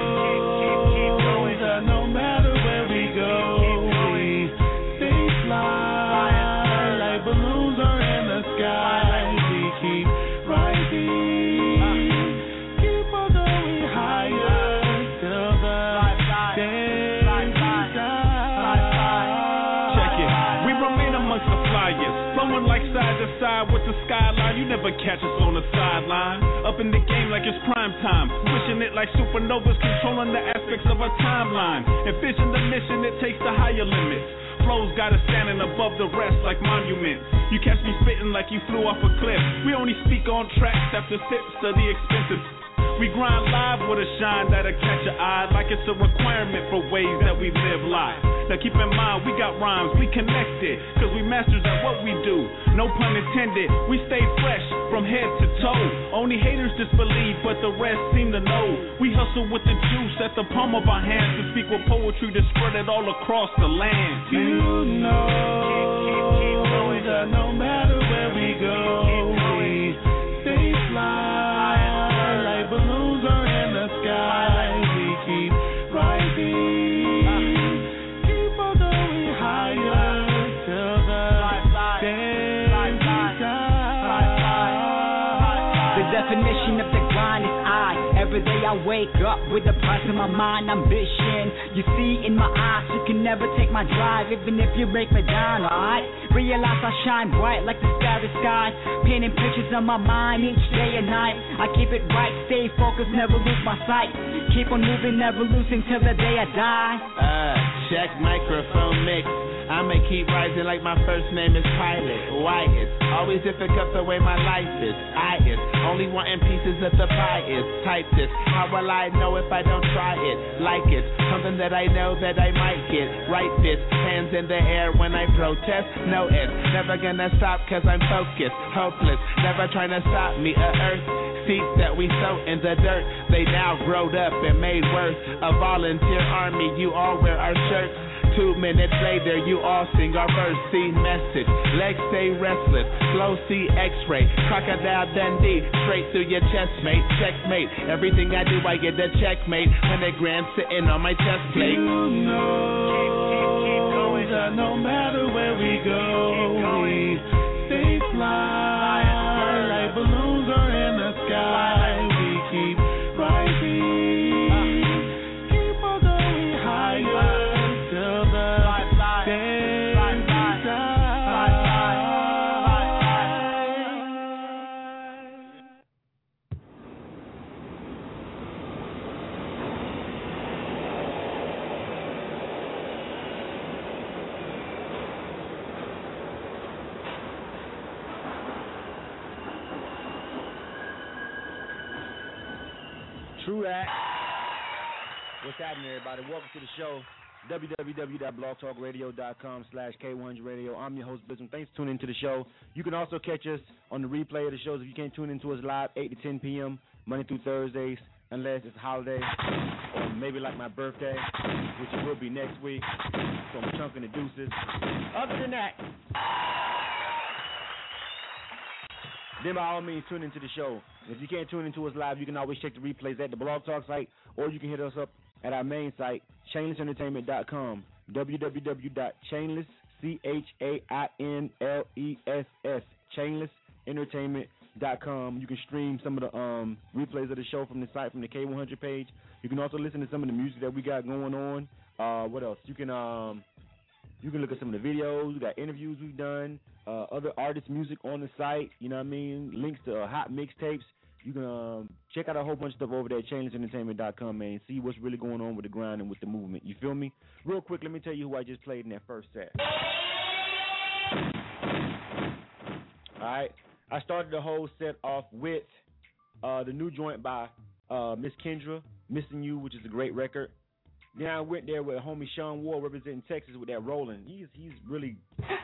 know that no matter where we go, we stay fly like balloons are in the sky. We keep rising, keep on going higher till the day we die. Check it, we remain amongst the flyers, flowing like side to side with the skyline. You never catch us on the sideline. Up in the game like it's prime time, pushing it like supernovas, controlling the aspects of our timeline. Envision the mission, it takes the higher limits. Flows got us standing above the rest like monuments. You catch me spitting like you flew off a cliff. We only speak on tracks after sips of the expensive. We grind live with a shine that'll catch your eye, like it's a requirement for ways that we live life. Now keep in mind, we got rhymes, we connected, cause we masters at what we do. No pun intended, we stay fresh from head to toe. Only haters disbelieve, but the rest seem to know. We hustle with the juice at the palm of our hands to speak with poetry to spread it all across the land. You know that no matter where we go, we stay fly like balloons are in the sky. We keep rising, keep on going higher till the day we die. The definition of the grind is I. Every day I wake up with the price in my mind, ambition. You see in my eyes, you can never take my drive, even if you break me down, alright? Realize I shine bright like the starry sky, painting pictures on my mind each day and night. I keep it right, stay focused, never lose my sight. Keep on moving, never losing till the day I die. Check microphone mix. I'ma keep rising like my first name is Pilot. Why it's always difficult the way my life is. I is only wanting pieces of the pie is. Type this, how will I know if I don't try it? Like it's something that I know that I might get. Right this, hands in the air when I protest. No it's never gonna stop cause I'm focused. Hopeless, never trying to stop me. Earth seeds that we sow in the dirt, they now growed up and made worth. A volunteer army, you all wear our shirts. 2 minutes later, you all sing our verse. See message, legs stay restless. Flow see X-ray, Crocodile Dundee, straight through your chest, mate. Checkmate, everything I do, I get a checkmate. 100 grand sitting on my chest plate. You know that no matter where we go, we stay fly like balloons are in the sky. We keep rising, keep on going higher. True that. What's happening, everybody? Welcome to the show. www.blogtalkradio.com/K100radio. I'm your host, Blizzard. Thanks for tuning into the show. You can also catch us on the replay of the shows if you can't tune into us live, 8 to 10 p.m., Monday through Thursdays, unless it's a holiday or maybe like my birthday, which it will be next week. So I'm chunking the deuces. Other than that, then by all means, tune into the show. If you can't tune into us live, you can always check the replays at the Blog Talk site, or you can hit us up at our main site, chainlessentertainment.com, www.chainless, CHAINLESS, chainlessentertainment.com. You can stream some of the replays of the show from the site, from the K100 page. You can also listen to some of the music that we got going on. What else? You can look at some of the videos. We got interviews we've done, other artists' music on the site. You know what I mean? Links to hot mixtapes. You can check out a whole bunch of stuff over there at ChainlessEntertainment.com, man, and see what's really going on with the grind and with the movement. You feel me? Real quick, let me tell you who I just played in that first set. All right. I started the whole set off with the new joint by Miss Kendra, Missing You, which is a great record. Then I went there with homie Sean Ward representing Texas with that Rolling. He's really...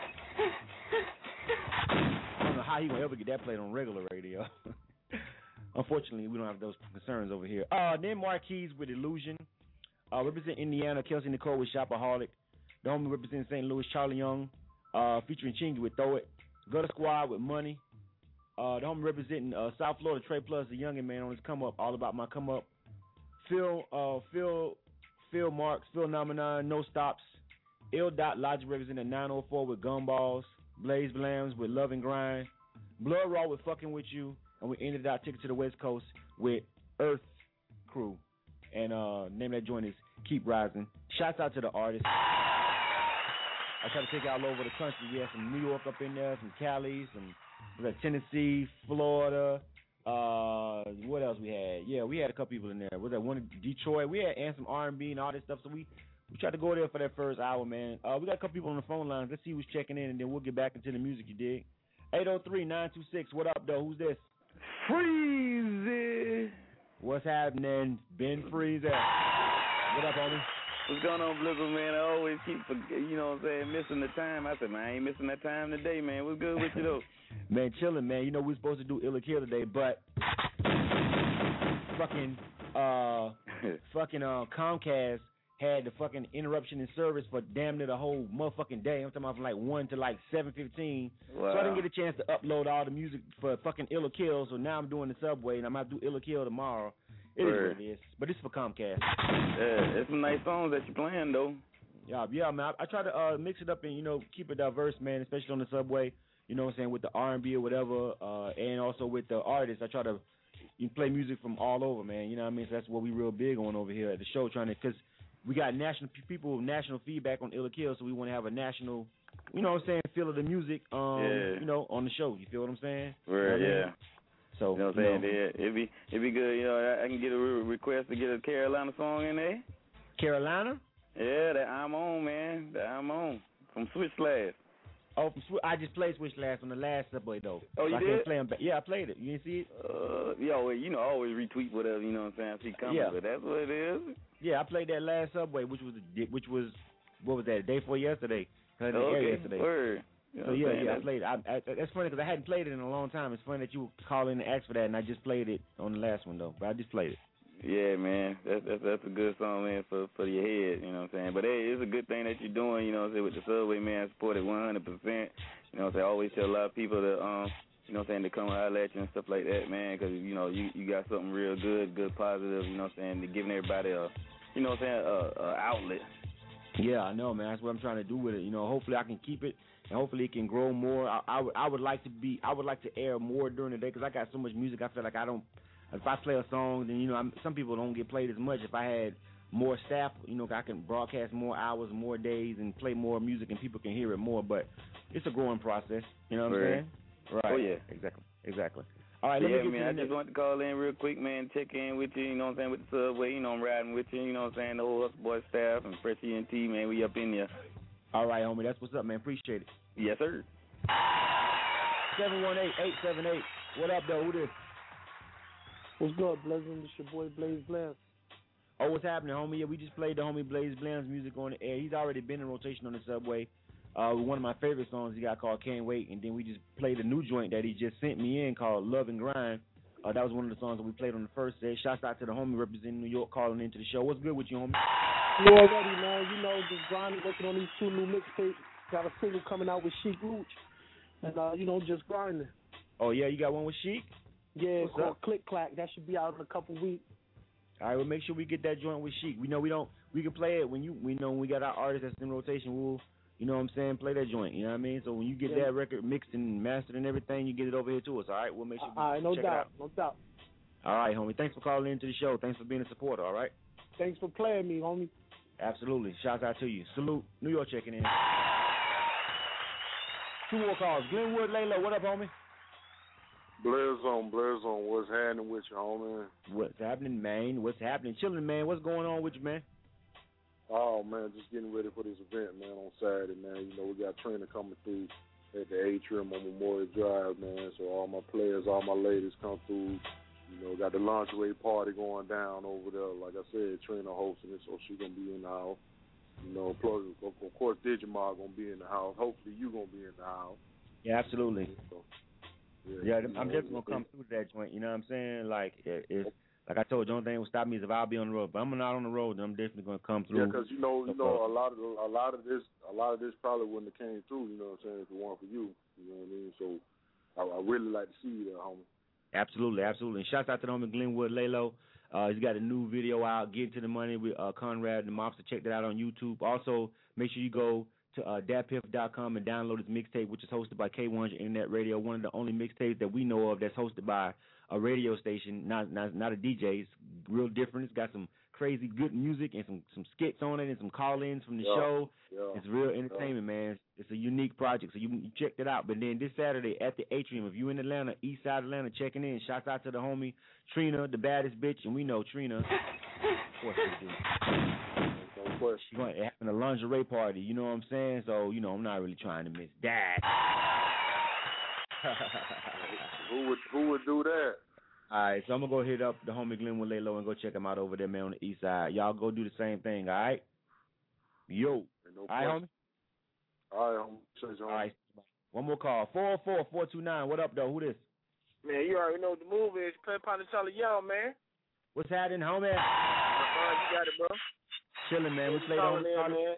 I don't know how he gonna ever get that played on regular radio. Unfortunately, we don't have those concerns over here. Then Marquise with Illusion. Representing Indiana, Kelsey Nicole with Shopaholic. The homie representing St. Louis, Charlie Young, featuring Chingy with Throw It. Gutter Squad with Money. The homie representing South Florida, Trey Plus, the youngin' man on his come up, All About My Come Up. Phil Marks, Phil Nominon, No Stops. Ill Dot Logic representing 904 with Gumballs. Blaze Blams with Love and Grind. Blood Raw with Fucking With You. And we ended our ticket to the West Coast with Earth Crew. And name of that joint is Keep Rising. Shouts out to the artists. I try to take it all over the country. We had some New York up in there, some Cali, we had Tennessee, Florida. What else we had? Yeah, we had a couple people in there. Was that one in Detroit? We had and some R&B and all this stuff. So we tried to go there for that first hour, man. We got a couple people on the phone lines. Let's see who's checking in, and then we'll get back into the music, you dig? 803-926. What up, though? Who's this? Freezy. What's happening? Ben Freezy. What up, homie? What's going on, Blizzard, man? I always keep, missing the time. I said, man, I ain't missing that time today, man. What's good with you, though? Man, chilling, man. You know, we're supposed to do Illa Kill today, but fucking Comcast had the fucking interruption in service for damn near the whole motherfucking day. I'm talking about from like 1 to like 7:15. Wow. So I didn't get a chance to upload all the music for fucking Illa Kill, so now I'm doing the subway, and I'm going to do Illa Kill tomorrow. It is what it is, but it's for Comcast. Yeah, it's some nice songs that you're playing, though. Yeah, man. I try to mix it up and, keep it diverse, man, especially on the subway, you know what I'm saying, with the R&B or whatever, and also with the artists. I try to play music from all over, man, you know what I mean? So that's what we real big on over here at the show, because we got national feedback on Illa Kill, so we want to have a national, you know what I'm saying, feel of the music, on the show. You feel what I'm saying? Right, yeah. So, you know what I'm saying? Yeah, it'd be good. I can get a request to get a Carolina song in there. Carolina? Yeah, that I'm On, man. That I'm On from Switch Slash. Oh, I just played Switch Slash on the last subway, though. Oh, you I did? Can't play them back. Yeah, I played it. You didn't see it? I always retweet whatever, you know what I'm saying? I see comments, but that's what it is. Yeah, I played that last subway, which was what was that? The day before yesterday? Yesterday. Word. You know so I played it. That's funny because I hadn't played it in a long time. It's funny that you call in and ask for that, and I just played it on the last one though. But I just played it. Yeah, man, that's a good song, man, for your head. You know what I'm saying? But hey, it's a good thing that you're doing. You know what I'm saying, with the subway, man. I support it 100%. You know what I'm saying? I always tell a lot of people to you know what I'm saying, to come holler at you and stuff like that, man, because you got something real good, positive. You know what I'm saying? To giving everybody a outlet. Yeah, I know, man. That's what I'm trying to do with it. Hopefully I can keep it, and hopefully it can grow more. I would like to air more during the day because I got so much music. I feel like if I play a song, then some people don't get played as much. If I had more staff, I can broadcast more hours, more days, and play more music, and people can hear it more. But it's a growing process. You know what I'm saying? Right. Oh yeah. Exactly. All right, let me get I just wanted to call in real quick, man, check in with you, you know what I'm saying, with the subway, I'm riding with you, you know what I'm saying, the whole Hustle Boy staff and Fresh ENT, man, we up in there. All right, homie, that's what's up, man, appreciate it. Yes, sir. 718-878, what up, though, who this? What's good, Blazing? It's your boy, Blaze Blams. Oh, what's happening, homie? Yeah, we just played the homie Blaze Blams music on the air. He's already been in rotation on the subway. One of my favorite songs he got called Can't Wait, and then we just played a new joint that he just sent me in called Love and Grind. That was one of the songs that we played on the first set. Shouts out to the homie representing New York calling into the show. What's good with you, homie? You already, man. Just grinding, working on these 2 new mixtapes. Got a single coming out with Sheik Luch. And, just grinding. Oh, yeah? You got one with Sheik? Yeah, it's called Click Clack. That should be out in a couple weeks. All right, well, make sure we get that joint with Sheik. We can play it when we got our artist that's in rotation. We'll, you know what I'm saying, play that joint, you know what I mean? So when you get that record mixed and mastered and everything, you get it over here to us, all right? We'll make sure no check doubt, it out. No doubt. All right, homie. Thanks for calling into the show. Thanks for being a supporter, all right? Thanks for playing me, homie. Absolutely. Shouts out to you. Salute. New York checking in. 2 more calls. Glenwood, Layla, what up, homie? Blair Zone, what's happening with you, homie? What's happening, man? What's happening? Chilling, man. What's going on with you, man? Oh, man, just getting ready for this event, man, on Saturday, man. You know, we got Trina coming through at the Atrium on Memorial Drive, man. So all my players, all my ladies come through. You know, got the lingerie party going down over there. Like I said, Trina hosting it, so she's going to be in the house. You know, plus, of course, Digimar going to be in the house. Hopefully you going to be in the house. Yeah, absolutely. So, I'm definitely going to come through that joint, you know what I'm saying? Like, it's, like I told you, the only thing that will stop me is if I'll be on the road. But I'm not on the road, then I'm definitely going to come through. Yeah, because you know, a lot of this probably wouldn't have came through. You know what I'm saying? If it weren't for you, you know what I mean. So I really like to see you there, homie. Absolutely. And shouts out to the homie Glenwood Lalo. He's got a new video out, Get to the Money with Conrad and the Mobster. Check that out on YouTube. Also, make sure you go to datpiff.com and download his mixtape, which is hosted by K100 Internet Radio, one of the only mixtapes that we know of that's hosted by a radio station, not a DJ. It's real different. It's got some crazy good music and some skits on it and some call-ins from the show. Yeah. It's real entertainment, man. It's a unique project, so you check it out. But then this Saturday at the Atrium, if you in Atlanta, East Side Atlanta, checking in, shouts out to the homie Trina, the baddest bitch, and we know Trina. Of course she do. She's going to having a lingerie party, you know what I'm saying? So, you know, I'm not really trying to miss that. Who would do that? All right, so I'm going to go hit up the homie Glenwood Lalo and go check him out over there, man, on the east side. Y'all go do the same thing, all right? Yo. No all right, homie? All right, homie. All right. One more call. 404-429. What up, though? Who this? Man, you already know what the move is. Play Partner Charlie Young, man. What's happening, homie? You got it, bro. Chilling, man. We played on the man.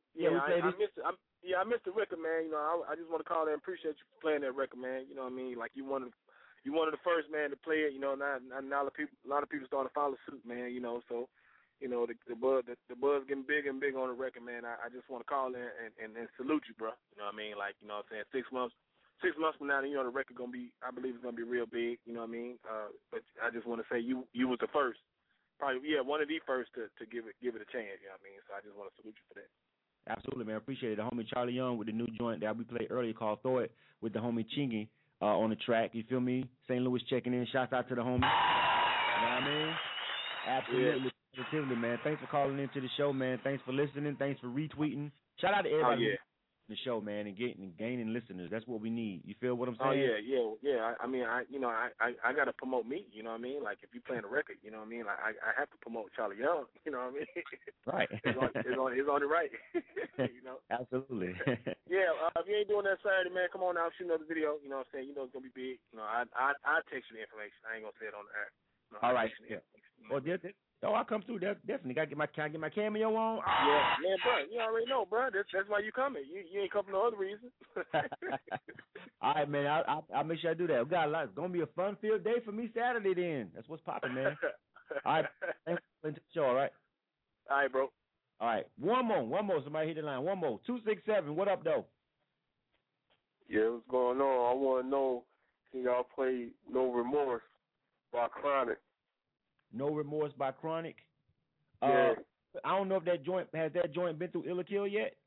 I missed the record, man. You know, I just want to call in and appreciate you for playing that record, man. You know what I mean? Like you one of the first, man, to play it. You know, now a lot of people starting to follow suit, man. You know, so you know the buzz getting bigger and bigger on the record, man. I just want to call in and salute you, bro. You know what I mean? Like, you know what I'm saying? 6 months from now, you know, the record gonna be, I believe it's gonna be real big. You know what I mean? But I just want to say you was the first. Probably, one of the first to give it a chance, you know what I mean? So I just want to salute you for that. Absolutely, man. Appreciate it. The homie Charlie Young with the new joint that we played earlier called Throw It with the homie Chingy on the track. You feel me? St. Louis checking in. Shouts out to the homie. You know what I mean? Absolutely. Positively, man. Thanks for calling into the show, man. Thanks for listening. Thanks for retweeting. Shout out to everybody. The show, man, and gaining listeners. That's what we need. You feel what I'm saying? Yeah. I mean, I got to promote me. You know what I mean? Like if you playing a record, you know what I mean? Like I have to promote Charlie Young. You know what I mean? Right. It's on the right. You know. Absolutely. If you ain't doing that Saturday, man, come on out, shoot another video. You know what I'm saying? You know it's gonna be big. You know, I text you the information. I ain't gonna say it on the air. You know, all right. I'll come through. Definitely can I get my cameo on? Yeah, man, bro. You already know, bro. That's why you coming. You ain't coming for no other reason. All right, man. I'll make sure I do that. We got a lot. It's gonna be a fun-filled day for me Saturday. Then that's what's popping, man. All right, thanks for the show. All right. All right, bro. All right. One more. Somebody hit the line. One more. 267. What up, though? Yeah, what's going on? I want to know, can y'all play No Remorse by Chronic? No Remorse by Chronic. Yeah. I don't know if that joint been through Ill or Kill yet.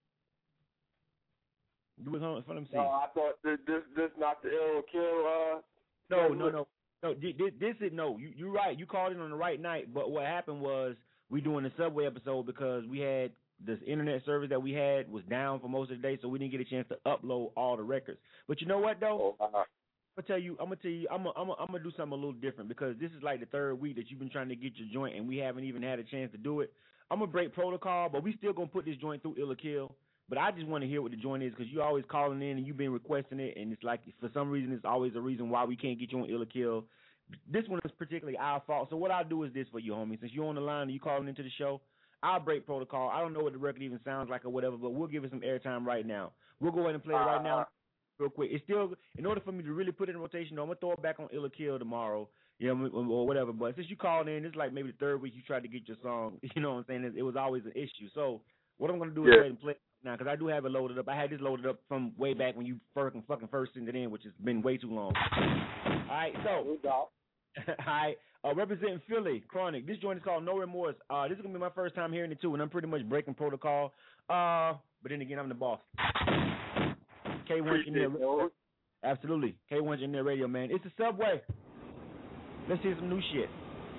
Do it on let me see. No, I thought this not the Ill or Kill. No. This is no. You're right. You called in on the right night. But what happened was we doing the Subway episode because we had this internet service that we had was down for most of the day, so we didn't get a chance to upload all the records. But you know what though? I'm gonna tell you, I'm gonna do something a little different because this is like the third week that you've been trying to get your joint and we haven't even had a chance to do it. I'm gonna break protocol, but we still gonna put this joint through Ill or Kill. But I just want to hear what the joint is because you always calling in and you've been requesting it, and it's like for some reason it's always a reason why we can't get you on Ill or Kill. This one is particularly our fault. So what I'll do is this for you, homie. Since you're on the line and you calling into the show, I'll break protocol. I don't know what the record even sounds like or whatever, but we'll give it some airtime right now. We'll go ahead and play it right now. Real quick, it's still in order for me to really put it in rotation. I'm gonna throw it back on Ill or Kill tomorrow, you know, or whatever. But since you called in, it's like maybe the third week you tried to get your song. You know what I'm saying? It was always an issue. So what I'm gonna do is go ahead and play it now because I do have it loaded up. I had this loaded up from way back when you fucking first sent it in, which has been way too long. All right, so all right, representing Philly, Chronic. This joint is called No Remorse. This is gonna be my first time hearing it too, and I'm pretty much breaking protocol. But then again, I'm the boss. K1 in there. Absolutely. K1 Engineer Radio, man. It's the Subway. Let's hear some new shit.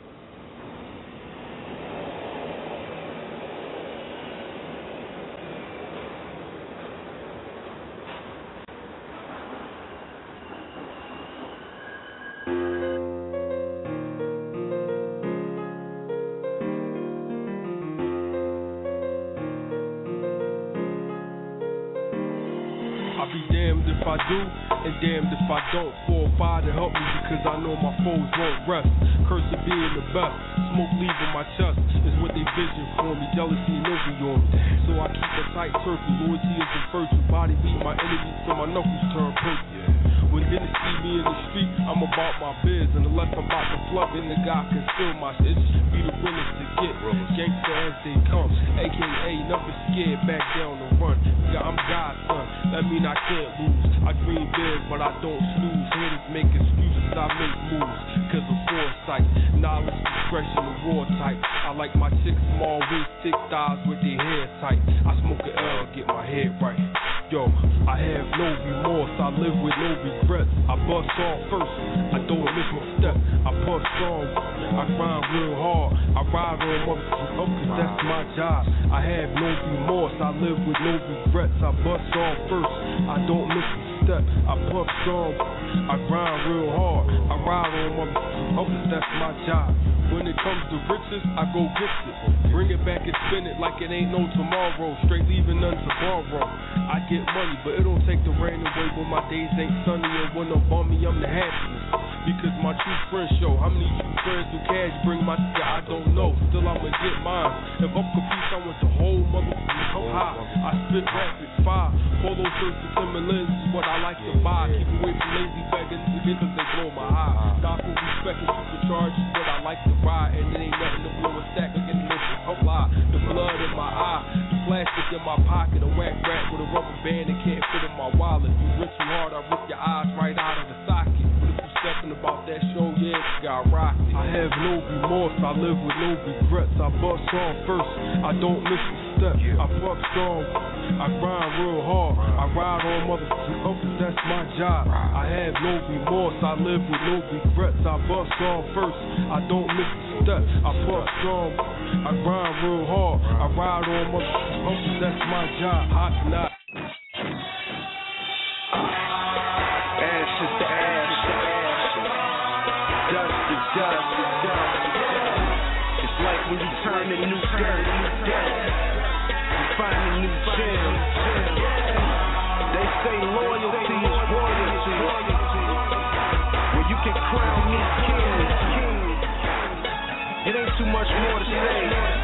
I do, and damned if I don't. 4 or 5 to help me because I know my foes won't rest. Curse of being the best, smoke leaving my chest is what they vision for me. Jealousy and envy on me, so I keep a tight circle. Loyalty is the virtue. Body beat my enemies till my knuckles turn purple. When niggas see me in the street, I'm about my biz, and unless I'm about to plug in, the guy conceal my shit. Be the realest to get, gangster as they come. AKA never scared, back down and run. I'm God's son, that mean I can't lose. I dream big, but I don't snooze. Haters make excuses, I make moves. Cause of foresight, knowledge, discretion, the war type. I like my chicks small waist, thick thighs with their hair tight. I smoke an L to get my head right. Yo, I have no remorse, I live with no regrets. I bust off first, I don't miss my step. I puff strong, I grind real hard. I ride on motherfuckers, cause that's my job. I have no remorse, I live with no regrets. I bust off first, I don't miss a step. I puff strong, I grind real hard. I ride on motherfuckers, that's my job. When it comes to riches, I go get it. Bring it back and spin it like it ain't no tomorrow. Straight leaving none to borrow. I get money, but it don't take the rain away when my days ain't sunny. And when I'm on me, I'm the happiest. Because my true friends show. How many true friends do cash bring my I don't know. Still I'ma get mine. If I'm confused, I want the whole motherfucking high. I spit rapid fire. Polo shirts and Timberlands is what I like to buy. Keep away from lazy beggars because they blow my high. Die for respect and supercharge is what I like to ride. And it ain't nothing to blow a stack or get a little hoopla. The blood in my eye, the plastic in my pocket, a whack rat with a rubber band that can't fit in my wallet. You rip too hard, I rip your eyes right out of the socket. But if you stepping about that show, yeah, you got rocked. I have no remorse, I live with no regrets. I bust on first, I don't miss a step. I fuck strong, I grind real hard. I ride on motherfuckers, that's my job. I have no remorse, I live with no regrets. I bust on first, I don't miss a step. I fuck strong, I grind real hard. I ride on motherfuckers, that's my job. Hot not. Ashes to ashes, dust to dust. It's like when you turn to new dirt, you find a new gem. They say loyalty is royalty. Well, you can crown me king. It ain't too much more to say.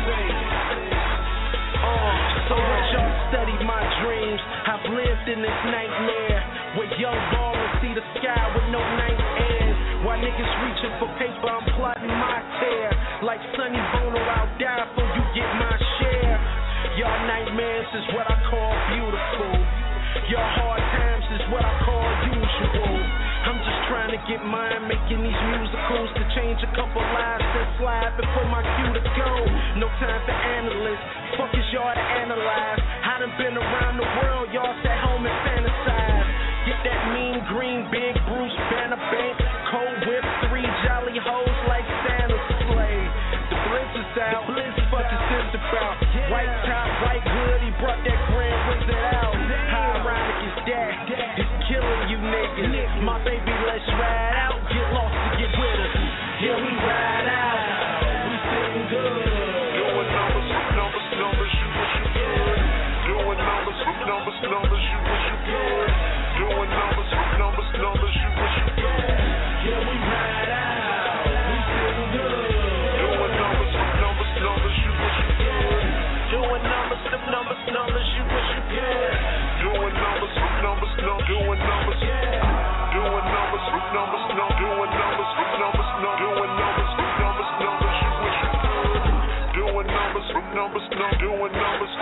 So what y'all study my dreams? I've lived in this nightmare where young ballers see the sky with no night airs. While niggas reaching for paper, I'm plotting my tear. Like Sonny Bono, I'll die for you get my share. Y'all nightmares is what I call beautiful. Y'all hard times is what I call usual. I'm just trying to get mine, making these musicals to change a couple lives that slide before my cue to go. No time for analysts, fuck is y'all to analyze. I done been around the world, y'all sat home and fantasize. Get that mean green, big Bruce Banner bank, cold whip, 3 jolly hoes like Santa's sleigh. The blitz is out, fuck is this about? White top, white hoodie, brought that Grand Wizard out. How ironic is that? It's killing you niggas. My baby, let's ride out. Get lost to get with us. Here we ride out. We sitting good. Doing numbers, you what you good. Doing numbers, you what you good. Doing numbers, you what you good. Here we ride out. We sitting good. Doing numbers, you what you good. Doing numbers, you what you good. Doing numbers, doing numbers. Doing numbers, doing numbers, doing numbers, you what you good. Doing numbers, doing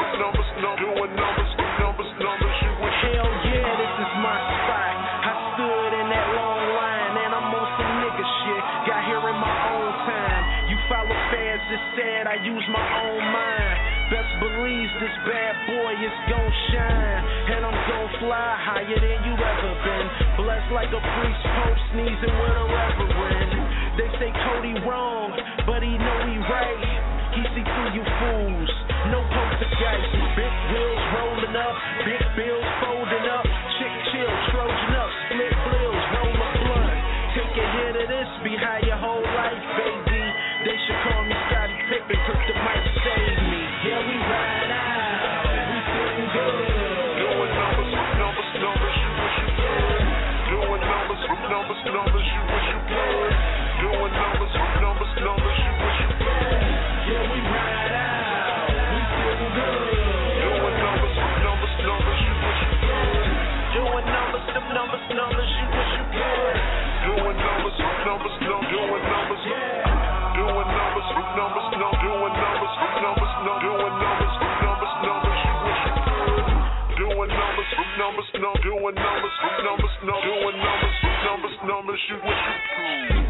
numbers, you what you Hell yeah, this is my spot. I stood in that long line and I'm on some nigga shit. Got here in my own time. You follow fads, it's sad, I use my own mind. Best believe this bad boy is gon' shine, and I'm gon' fly higher than you ever been. Blessed like a priest, pope sneezing with a reverend. They say Cody wrong, but he know he right. He see through you fools, no poltergeist. Big wheels rolling up, big bills folding up. Chick chill, Trojan up, split bills, roll a blunt. Take a hit of this, be high your whole life, baby. They should call me Scottie Pippen, cause the mic saved me. Yeah, we ride out, we sitting good. Doing numbers, you wish you could. Doing numbers, you wish you could. Doing numbers, you wish you could. Yeah, we ride out, we sitting good. Doing numbers, you wish you could. Doing numbers, you wish you could. Doing numbers, doing numbers, yeah. Doing numbers, you wish you could. Doing numbers, you wish you could.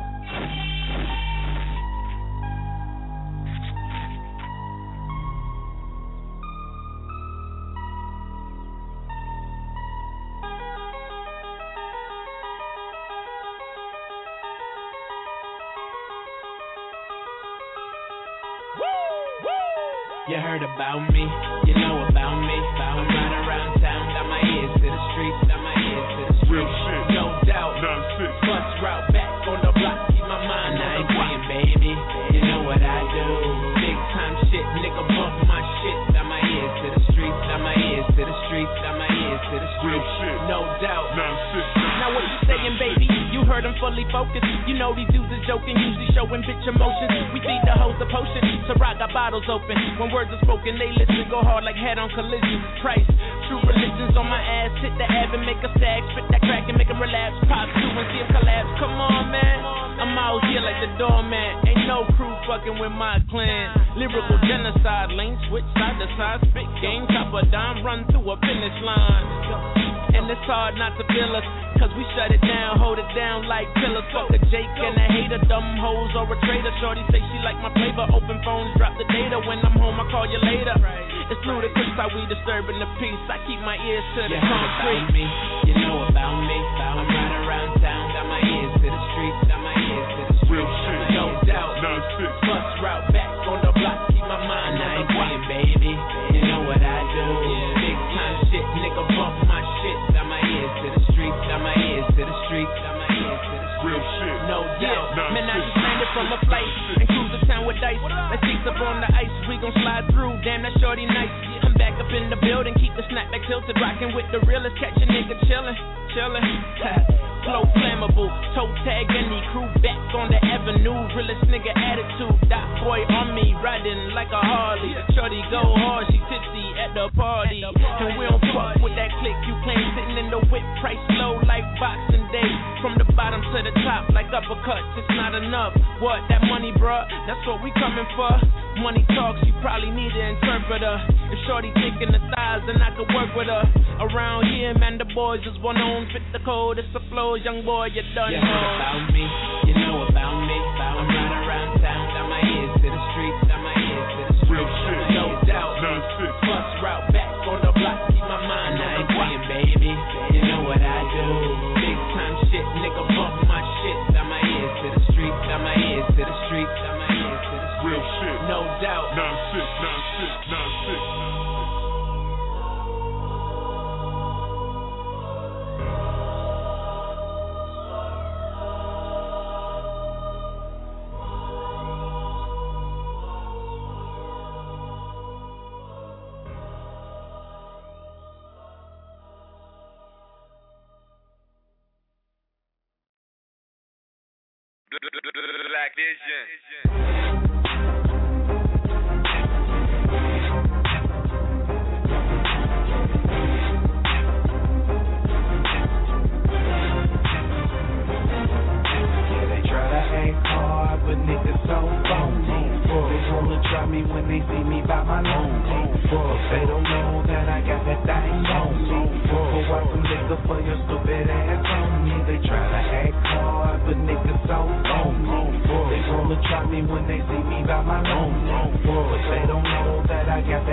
You heard about me, you know about me. I'm right around town, got my ears to the streets, got my ears to the streets. Real shit, no doubt. Bus route back on the block, keep my mind I ain't playing, baby. You know what I do? Big time shit, nigga bump my shit. Got my ears to the streets, got my ears to the streets, got my ears to the streets. Real shit, no doubt. Now what you saying, baby? You heard him fully focused. You know these dudes is joking, usually showing bitch emotions. We feed the hoes the potion, so rock got bottles open. When words are spoken, they listen, go hard like head on collision. Price, true religions on my ass. Hit the ab and make a stag, spit that crack and make him relapse. Pop two and see him collapse. Come on, man. I'm out here like the doorman. Ain't no crew fucking with my clan. Lyrical genocide, lane switch side to side, spit game, top a dime, run through a finish line. And it's hard not to feel us, cause we shut it down, hold it down like pillars. Fuck a Jake and a hater, dumb hoes or a traitor. Shorty say she like my flavor, open phones, drop the data. When I'm home, I call you later. It's ludicrous how we disturbing the peace. I keep my ears to the concrete. Me, you know about me. I'm right around town, got my ears to the streets, got my ears to the streets. Real shit, no doubt. Bus route back on the block, keep my mind I ain't playing, baby. You know what I do? Big time shit, nigga bump my shit. Got my ears to the streets, got my ears to the streets, got my ears to the streets. Real shit, no doubt. Man, I just landed from a flight and cruise the town with dice. Let's take up on the ice, we gon' slide through. Damn, that shorty nice. I'm back up in the building, keep the snapback tilted, rockin' with the realest, catch a nigga chillin'. Flow flammable, toe tag any crew back on the avenue. Realest nigga attitude, dot boy on me, riding like a Harley. Shorty go hard, she tipsy at the party. And we don't fuck with that click, you claim sitting in the whip, price low like Boxing Day. From the bottom to the top like uppercuts, it's not enough. What, that money, bruh? That's what we coming for. Money talks, you probably need an interpreter. If shorty taking the thighs, then I could work with her. Around here, man, the boys just want on, fit the code, it's a flow, young boy, you done know. About me, you know about me. I'm right around town, got my ears to the streets, got my ears to the streets. Real shit, no doubt. Bus route back on the block, keep my mind I ain't playing, baby. You know what I do? Big time shit, nigga bump my shit. Got my ears to the streets, got my ears to the streets, got my ears to the streets. Real shit, no doubt. 96. Black Vision. But niggas so phony. They wanna try me when they see me by my nose. They don't know that I got that thing on me. Pour out some nigga for your stupid ass on me. They try to act hard, but niggas so phony. They wanna try me when they see me by my nose. But they don't know that I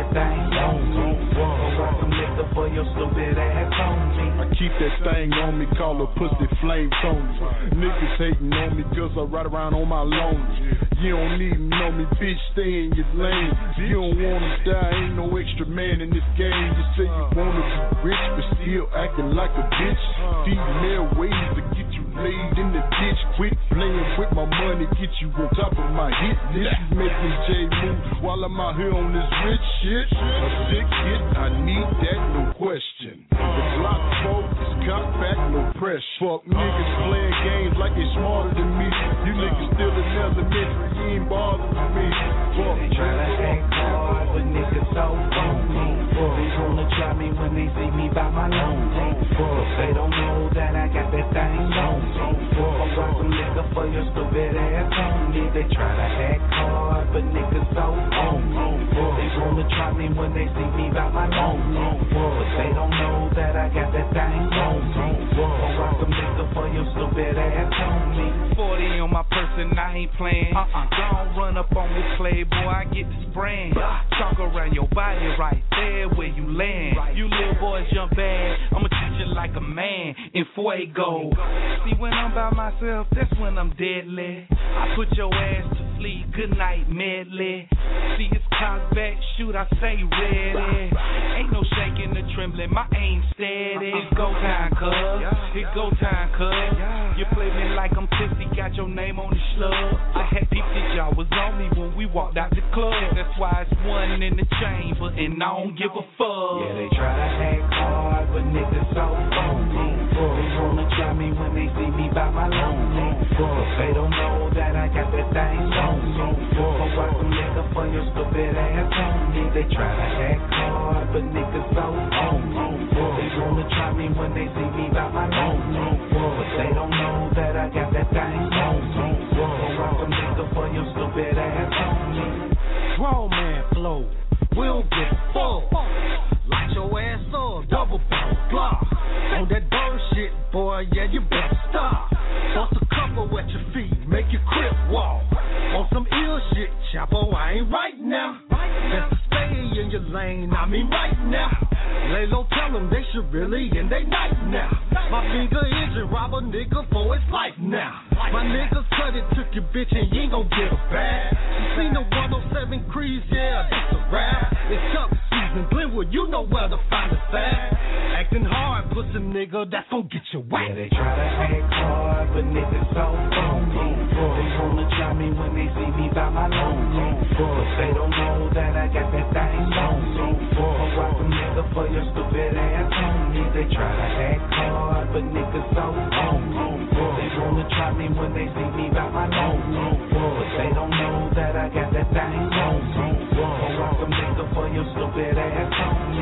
that thing on me. Pour out some liquor for your stupid ass on me. I keep that thing on me, call her pussy flame Tony. Niggas hating on me cause I ride around on my lonely. You don't need to know me, bitch, stay in your lane. You don't wanna die, ain't no extra man in this game. You say you wanna be rich, but still acting like a bitch. Female ways to get you laid in the ditch. Quit playing with my money, get you on top of my hit list. You making J move while I'm out here on this rich shit. A sick hit, I need that, no question. The Glock 4 is cocked back, no pressure. Fuck niggas playing games like they smarter than me. You niggas still in elementary, you ain't bothering me. Fuck. They try to act hard, but niggas so phony. They wanna try me when they see me by my lonely. They don't know that I got that thing on me. I want some liquor for your stupid ass on me. They try to act hard, but niggas so phony. They wanna try me when they see me by my lonely. But they don't know that I got that thing on me. I want some liquor for your stupid ass on me. 40 on my person, I ain't playing. Don't run up on me, playboy, I get the spraying. Talk around your body right there where you land. You little boys jump bad, I'ma treat you like a man in fuego. See, when I'm by myself, that's when I'm deadly. I put your ass to sleep, good night medley. See, it's cocked back, shoot, I say ready. Ain't no shaking or trembling, my aim steady. It's go time, cuz. It's go time, cuz. You play me like I'm pissy, got your name on the slug. I had peeped that y'all was on me when we walked out the club. That's why it's one in the chamber, and I don't give a fuck. Yeah, they try to act hard, but niggas so phony. They wanna try me when they see me by my lonely. They don't know that I got that thing on me. I want some liquor for your stupid ass on me. They try to act hard, but niggas so phony. They wanna try me when they see me by my lonely. But they don't know that I got that thing on me. I want some liquor for your stupid ass on me. Grown man flow, we don't get full. Light your ass up, double barrel block. On that bird shit, boy, yeah, you better stop. Bust a couple at your feet, make your crib walk. On some ill shit, Chapo, I ain't right now. Best to stay in your lane, I mean right now. Lay low, tell them they should really end they night now. My finger isn't rob a nigga for his life now. My niggas cut it, took your bitch and you ain't gon' get a bag. You seen the 107 Crease, yeah, that's a rap. It's tough season, Glenwood, you know where to find the fag. Acting hard, pussy nigga, that's gon' get you whacked. Yeah, they try to act hard, but niggas so phony. They wanna try me when they see me by my lonely. But they don't know that I got that thing on me. I want some nigga for your stupid ass on me. They try to act hard, but niggas so phony. They wanna try me when they see me by my lonely. But they don't know that I got that thing on me. I want some nigga for your stupid ass on me.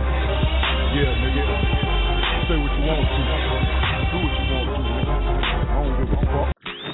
Yeah, nigga, say what you want to. Do what you want to, nigga. I don't give a fuck.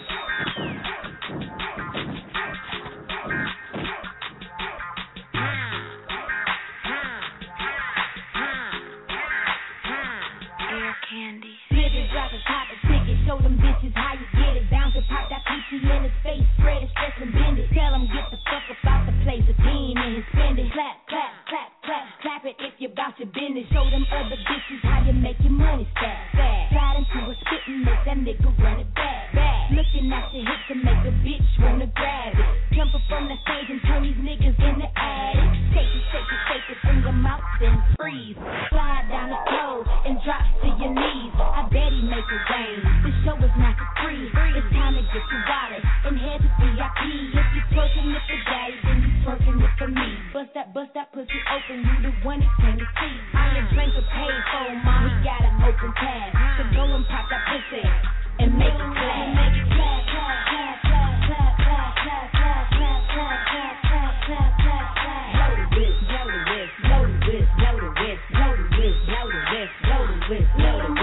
Show them bitches how you get it. Bounce it, pop that coochie in his face, spread it, stretch and bend it. Tell him get the fuck up out the place. The team in his spending. Clap, clap, clap, clap, clap it if you bout your business. Show them other bitches how you make your money stack. Slide into a spit and make that nigga run it back. Looking at your hips to make a bitch wanna grab it. Jump up from the stage and turn these niggas in the attic. Shake it, shake it, shake it, bring them out then freeze. Slide down the floor and drop to your knees. I bet he make it rain. The show is not for free. It's time to get your wallet and head to VIP. If you twerking it for daddy, then you twerking it for me. Bust that pussy open, you the one that came to see. I ain't drink or paid for, mom, we got an open tab. So go and pop that pussy and make it clap. Make it clap, clap, clap, clap, clap, clap, clap, clap, clap, clap, clap, clap, clap, clap. Blow the whip, blow the whip, blow the whip, blow the whip, blow the whip, blow the whip, blow the whip, blow the whip.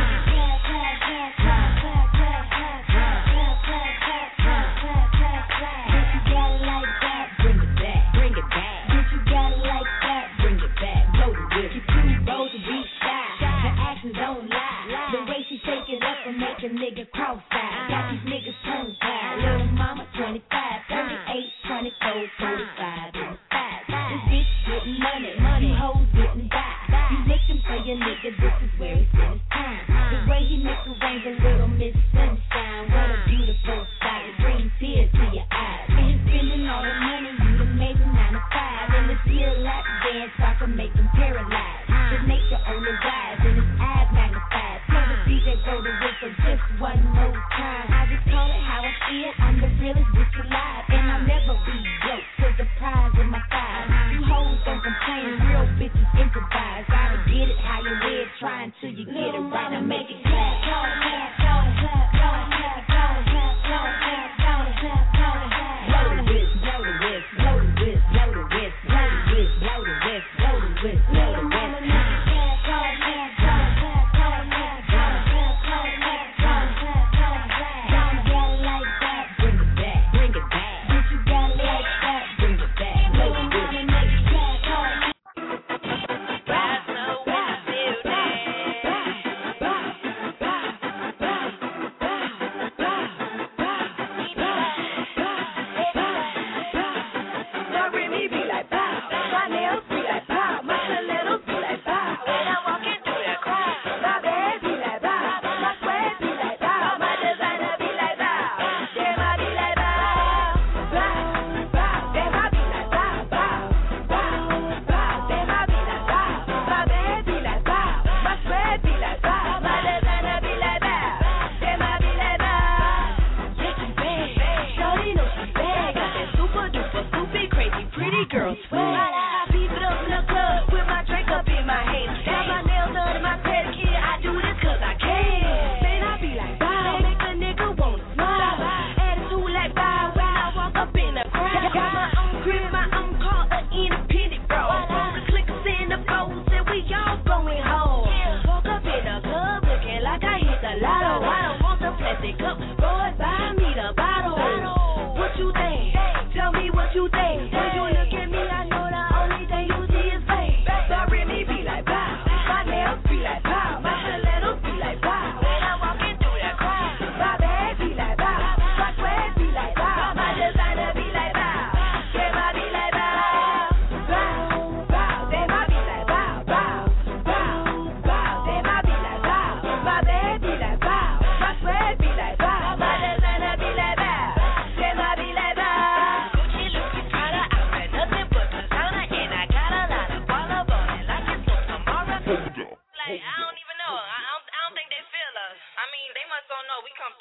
Make a nigga cross-eyed. Got these niggas tongue-tied. Little mama 25, 38, 24, 45, and 5. This bitch getting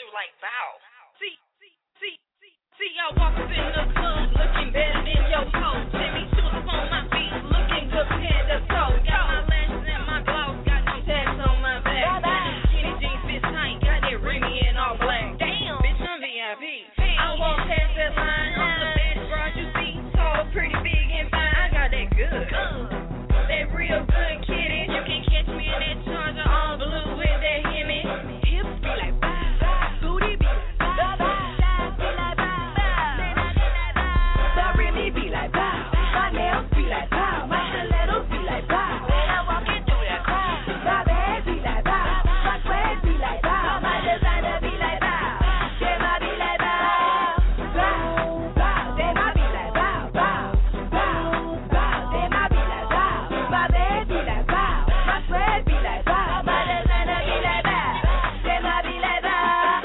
like bow. See, I walk up in the club looking better than your hoe. Jimmy shoes on my feet, looking good head to toe. Got my lashes and my gloss, got no tats on my back. Skinny jeans fit tight, got that Remy in all black. Damn, bitch, I'm VIP. I walk past that line, I'm the baddest girl you see. Tall, pretty, big, and fine. I got that good. That real good kitty. You can catch me in that Charger all blue with that Hemi. Hips be like bow, booty be like bow, thighs be like bow, my Remy be like bow, my nails be like bow, my stilettos be like bow. When I'm walking through that crowd, my bag be like bow, my swag be like bow, my designer be like bow, damn I be like bow, bow, damn I be like bow, damn I be like bow, my bag be like bow, my swag be like bow, my designer be like bow, damn I be like bow.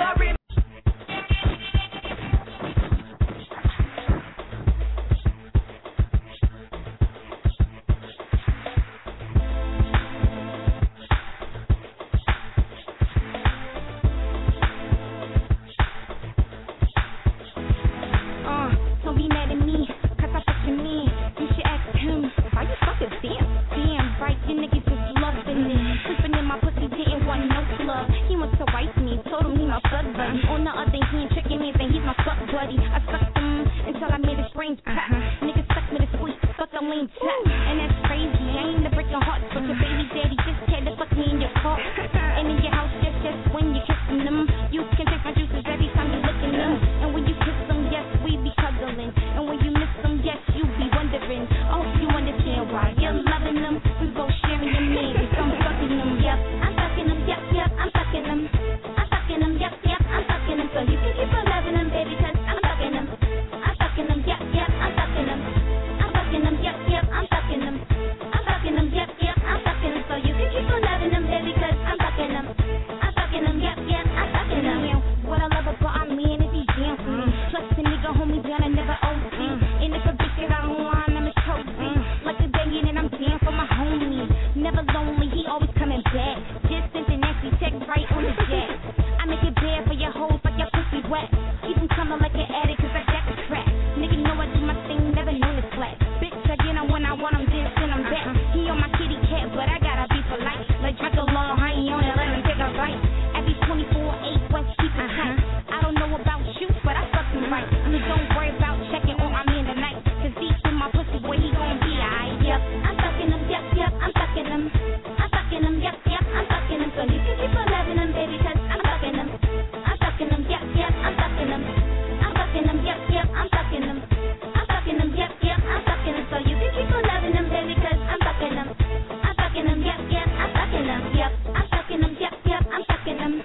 Don't be mad at me, cause I fucking me. You should ask him, why you fucking damn? Damn, right, you niggas just loving it. Sleeping in my pussy, didn't want no love. He wants to wife me, told him he my fuck buddy. On the other hand, tricking me, saying he's my fuck buddy. I sucked him until I made his brains pop. Niggas suck me to sleep, fuck a lame tap. And that's crazy, I ain't the breaking hearts, but your baby daddy just had to fuck me in your car. And in your house, just when you're kissing them. You can take my juices every time you look in them. And when you kiss them, yes, we be cuddling. And when you miss them, yes, you be wondering. I hope you understand why you're loving them. We both sharing your name, I'm fucking them, yep. I'm fucking them, yep, I'm fucking them. I'm fucking them, yep, I'm fucking them. So you can keep on loving them, baby, cause I'm fucking them. I'm fucking them, yep, I'm fucking them. I'm fucking them, yep, I'm fucking them. I'm fucking them, yep, I'm fucking them. So you can keep on loving them, baby, cause I'm fucking them. I'm fucking them, yep, I'm fucking them. What I love about me and is he damn for me. Plus the nigga hold me down, I never OT. And if a bitch get out of line, I'm a cozy. Like a banging and I'm down for my homie. Never lonely, he always coming back. Just sent an nasty text right on the jet. I make it bad for your hoes like your pussy wet. Keep them coming like an addict cause I got the crack. Nigga know I do my thing, never known to slack. Bitch, I get on when I want him, then send him back. He on my kitty cat, but I gotta be polite. Like drink along, I ain't on it, let him take a bite. Every 24/8 West, keep it tight. I don't know about you, but I fuck him right. Don't worry about checking on my man tonight. Cause deep in my pussy, boy, he gon' be alright. Yep, I'm fucking him, yep, I'm fucking him. I'm fucking him, yep, I'm fucking him. So you can keep on loving him, baby, cause I'm fucking him. I'm fucking him, yep, I'm fucking him. I'm fucking him, yep, I'm fucking him. I'm fucking him, yep, I'm fucking him. So you can keep on loving him, baby, cause I'm fucking him. I'm fucking him, yep, I'm fucking him. Yep, I'm fucking him, yep, I'm fucking him.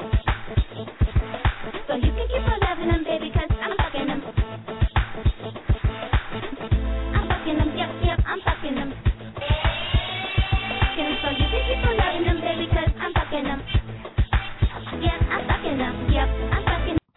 So you can keep on loving him, baby, cause I'm fucking him. I'm fucking him, yep, I'm fucking him. So you can keep on loving him, baby, cause I'm fucking him. Yeah, I'm fucking him, yep, I'm fucking him.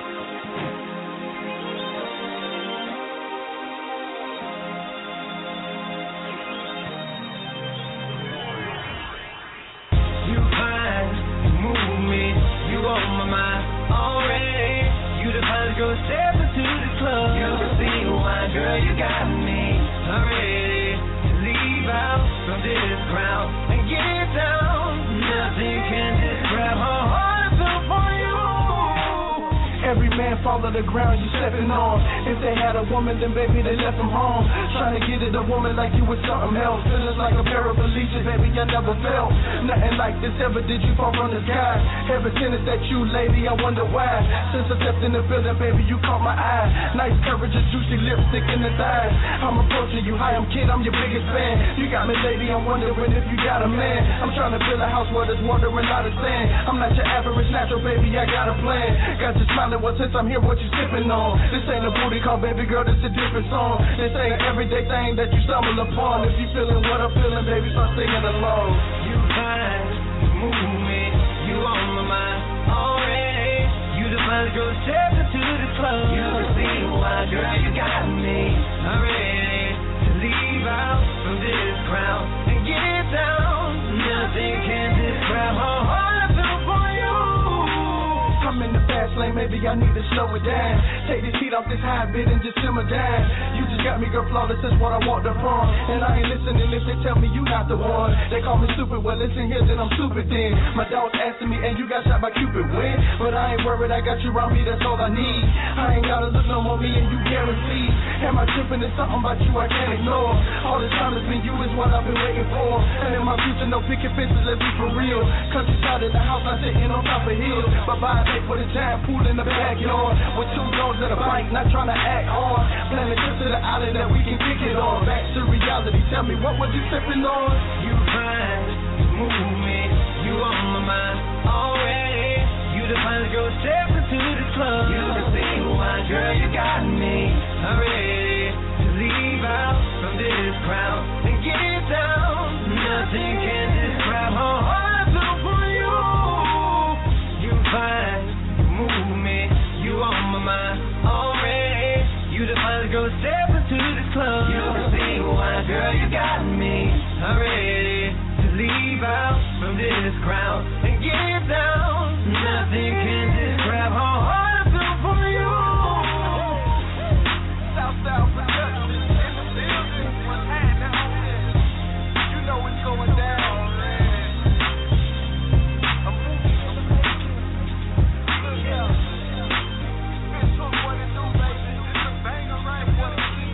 You fine, you move me, you on my mind already. You the first girl step into the club. You can see why, girl, you got me. I'm ready to leave out from this crowd and get down. Nothing can describe how hard I feel for you. Every man fall to the ground you stepping on. If they had a woman, then baby they left them home. Trying to get at a woman like you was something else. Feeling like a paraplegic, baby, I never felt nothing like this ever. Did you fall from the sky? Ever since that you, lady, I wonder why. Since I stepped in the building, baby, you caught my eye. Nice courage, a juicy lipstick in the thighs. I'm approaching you, hi, I'm Kid, I'm your biggest fan. You got me, lady, I'm wondering if you got a man. I'm trying to build a house where there's water and not a sand. I'm not your average natural, baby, I got a plan. Got you smiling, well, since I'm here, what you sipping on? This ain't a booty call, baby girl, this a different song. This ain't an everyday thing that you stumble upon. If you feeling what I'm feeling, baby, start singing along. You fine, you move me, you on my mind already. You the first girl step into the club. You can see why, girl, you got me. I'm ready to leave out from this crowd and get down. Nothing can describe how hard I feel for you. I'm in the fast flame, maybe I need to slow it down. Take this heat off this high bit and just simmer down. You just got me, girl, flawless, that's what I want upon. And I ain't listening if they tell me you not the one. They call me stupid, well listen here, then I'm stupid then. My dog's asking me, and you got shot by Cupid, when? But I ain't worried, I got you around me, that's all I need. I ain't gotta look no more, me and you guaranteed. Am I tripping? There's something about you I can't ignore. All this time it's been you is what I've been waiting for. And in my future, no picket fences, let's be for real. Countryside in the house, I'm sitting on top of hills. But by a day for the giant pool in the backyard. With 2 dogs and a bike, not trying to act hard. Planning trips to the island that we can kick it on. Back to reality, tell me, what was you sipping on? You fine, you move me, you on my mind already. You the finest girl, step into the club. You the single one, girl, you got me. I'm ready to leave out from this crowd and get down. Nothing can describe how hard I feel for you. You fine, you move me, you on my mind already. You the finest girl, step into the club. You the single one, girl, you got me. I'm ready to leave out from this crowd and get down. Nothing can describe how hard I feel for you. South Production in the building. What's happening? You know what's going down, man. I'm moving to the making. Look out. Bitch, look what it do, baby. It's a banger, right? What it is.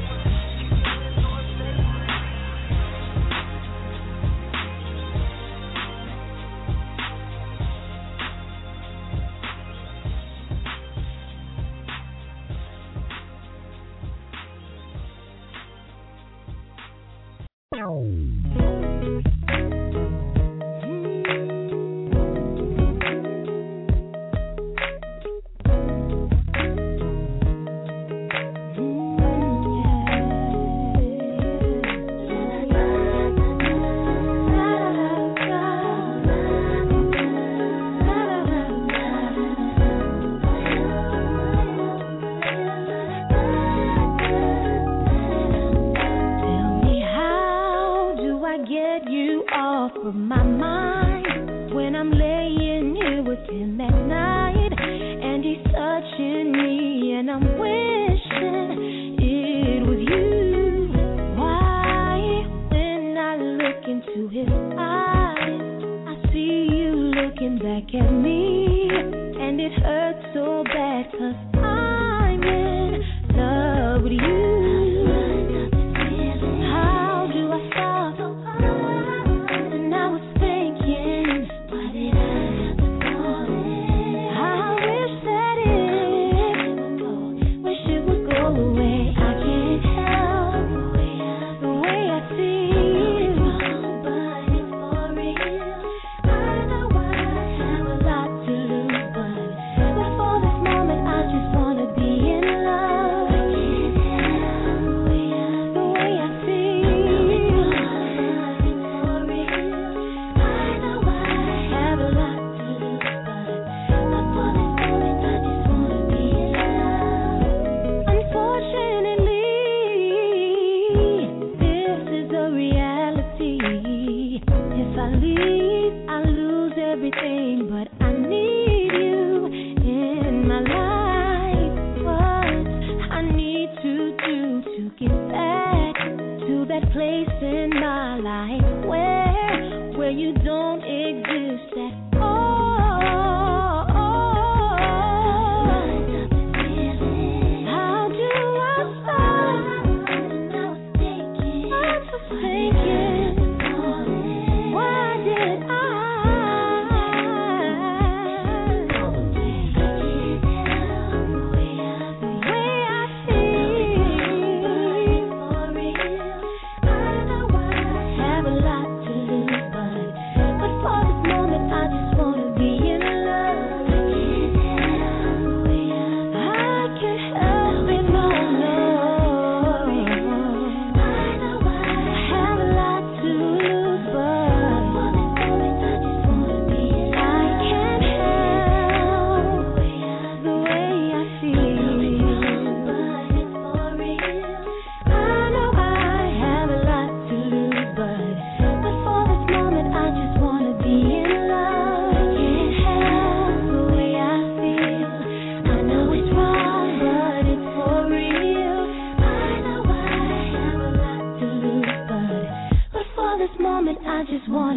But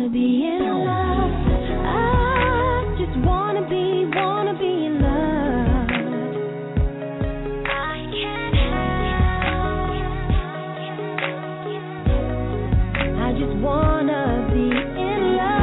wanna be in love. I just wanna be in love. I can't help. I just wanna be in love.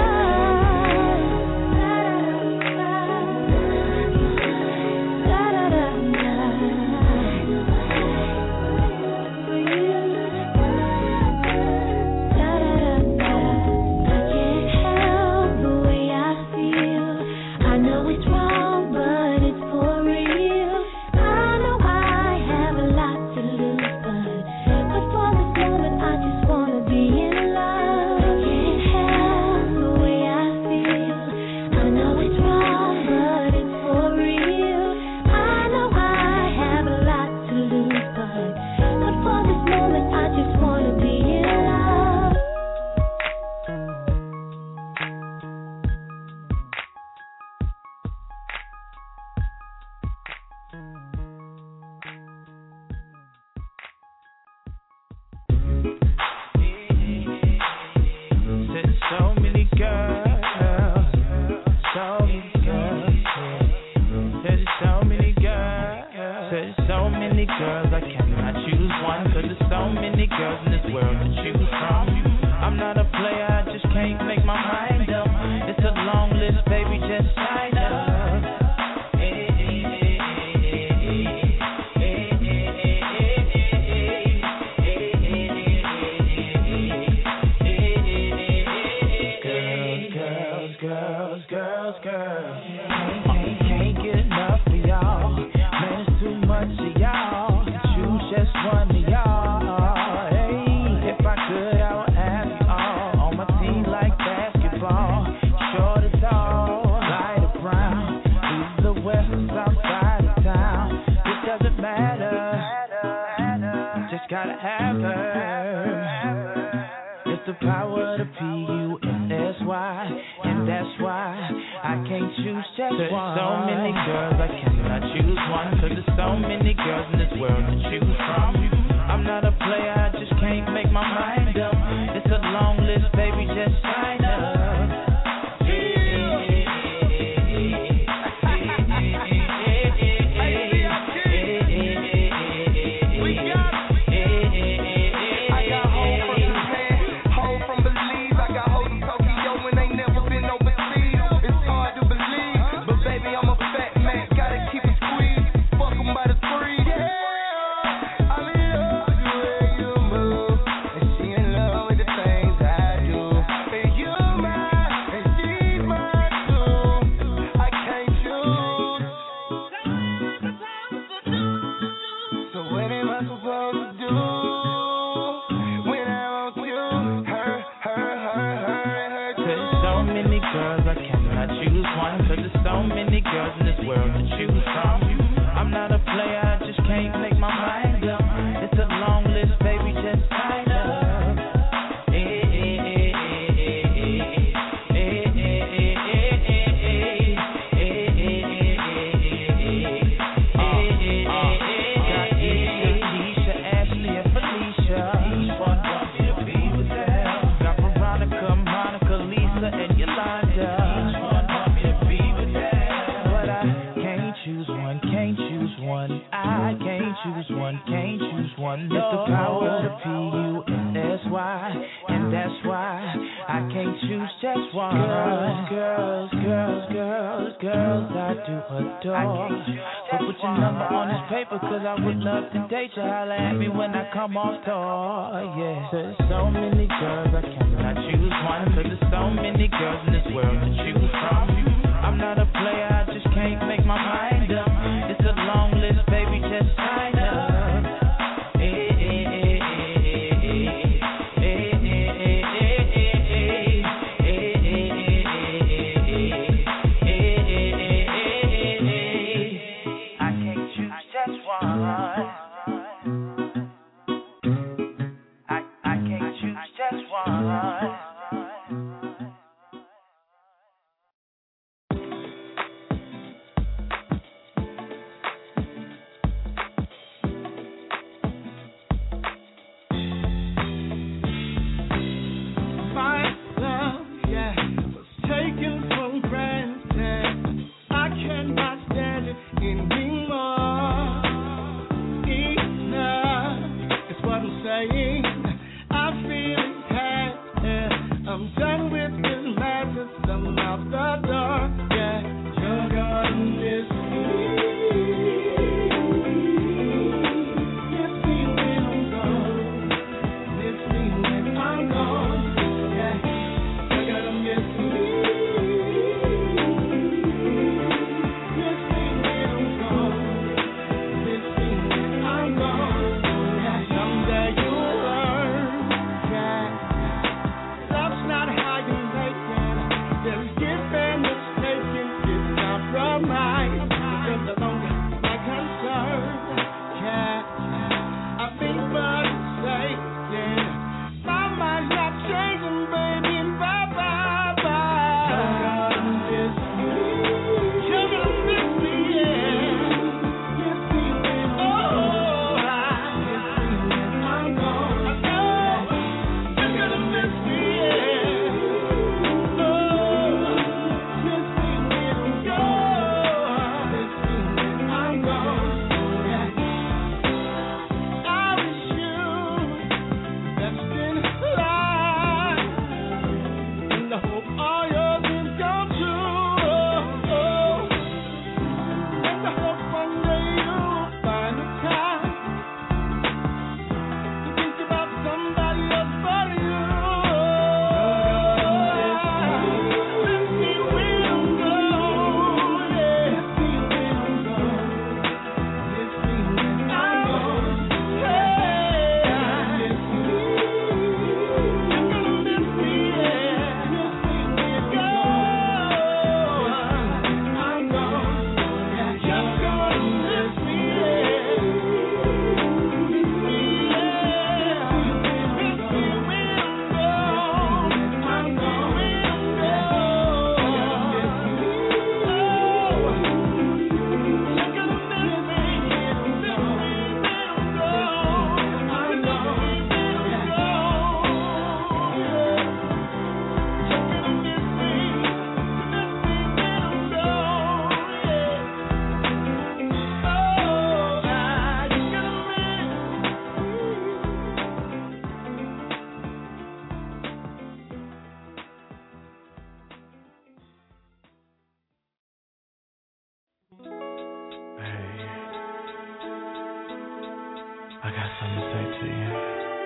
I got something to say to you.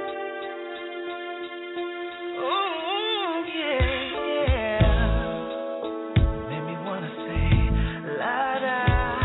Oh, yeah. Made me wanna say, la da,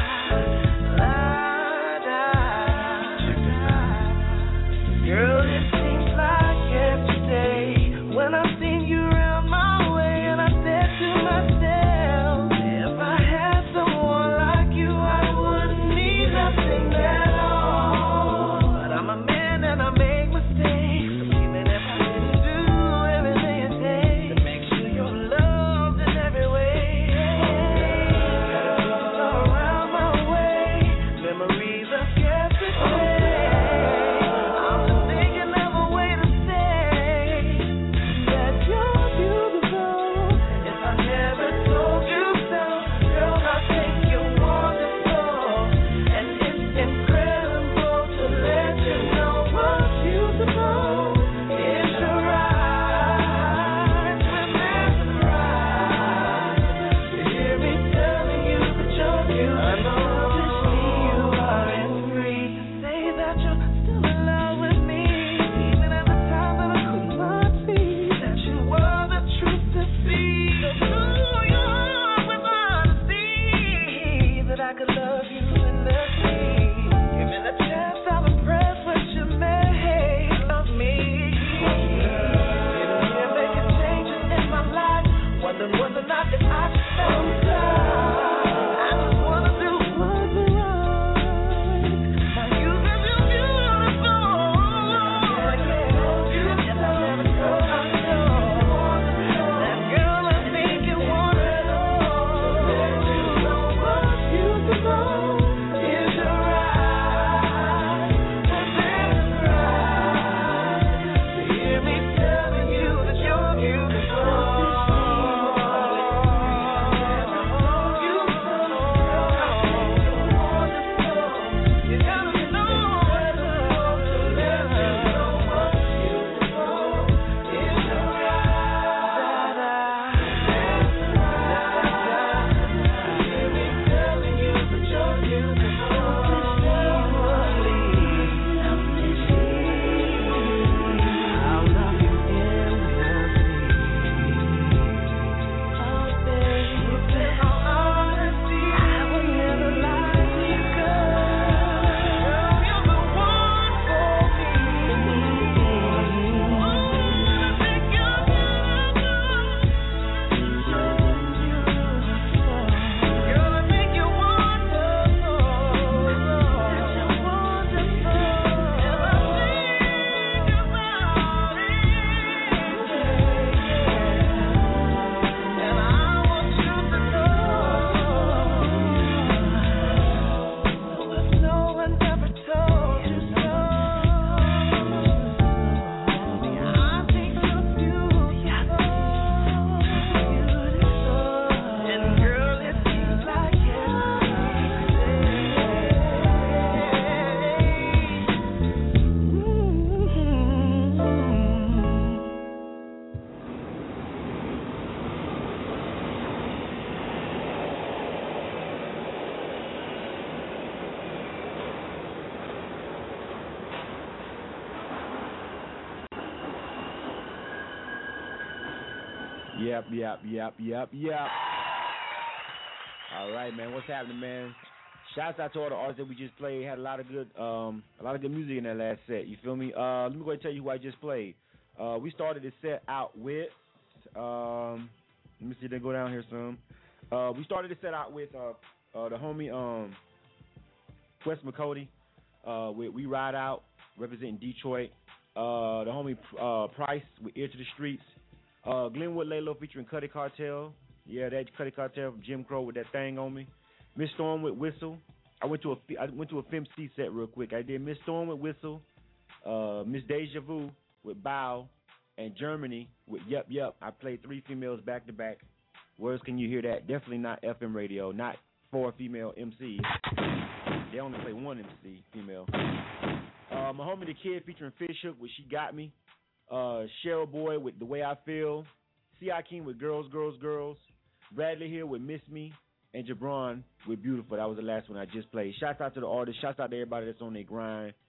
la da. Check this out. Girl, it seems like every day when I see you around my way, and I said to myself, if I had someone like you, I wouldn't need nothing at all. But I'm a man and I make mistakes, even if I didn't do everything it takes to make sure you're loved in every way. Gotta put you around my way, memories of yesterday. I'm just thinking of a way to say that you're beautiful. If I never told you so, girl, I think you're wonderful, and it's incredible to let you know what's beautiful is your eyes. We're mesmerized to hear me telling you that you're beautiful. I know to see you are free to say that you're still in love with me, even at the time that I could not see that you were the truth to see. So through your heart with honesty, that I could love you endlessly. Give me the chance, I'll impress what you made of me. Sitting here making changes in my life, wondering whether or not that I should stop. I just wanna do what's right. Now you said you're beautiful. I can't hold you, and I never told you so. That girl, I think you want to know. Let you know what's beautiful is your eyes. We're mesmerized to hear me telling you that you're beautiful. You gotta know what's beautiful. Let you know what's beautiful is your eyes. Hear me telling you that you're beautiful. I'll love you endlessly. In all honesty, I would never lie to you, girl. You're the one for me. I think you're beautiful. Girl, I think you're wonderful. You're wonderful. And I think about it. And I want you to know if no one ever told you so. I think you're beautiful. And girl, it seems like Yep. All right, man. What's happening, man? Shouts out to all the artists that we just played. Had a lot of good music in that last set. You feel me? Let me go ahead and tell you who I just played. We started this set out with. Let me see. They go down here some. We started this set out with the homie Wes McCody. We Ride Out, representing Detroit. The homie Price with Ear to the Streets. Glenwood Laylo featuring Cuddy Cartel. Yeah, that Cuddy Cartel from Jim Crow with that thing on me. Miss Storm with Whistle. I went to a Fem C set real quick. I did Miss Storm with Whistle, Miss Deja Vu with Bow, and Germany with Yup Yup. I played 3 females back to back. Where's can you hear that? Definitely not FM radio. Not 4 female MCs. They only play 1 MC female. My homie the Kid featuring Fish Hook with She Got Me. Cheryl Boy with The Way I Feel. C.I. King with Girls, Girls, Girls. Bradley Hill with Miss Me. And Jabron with Beautiful. That was the last one I just played. Shouts out to the artists. Shouts out to everybody that's on their grind.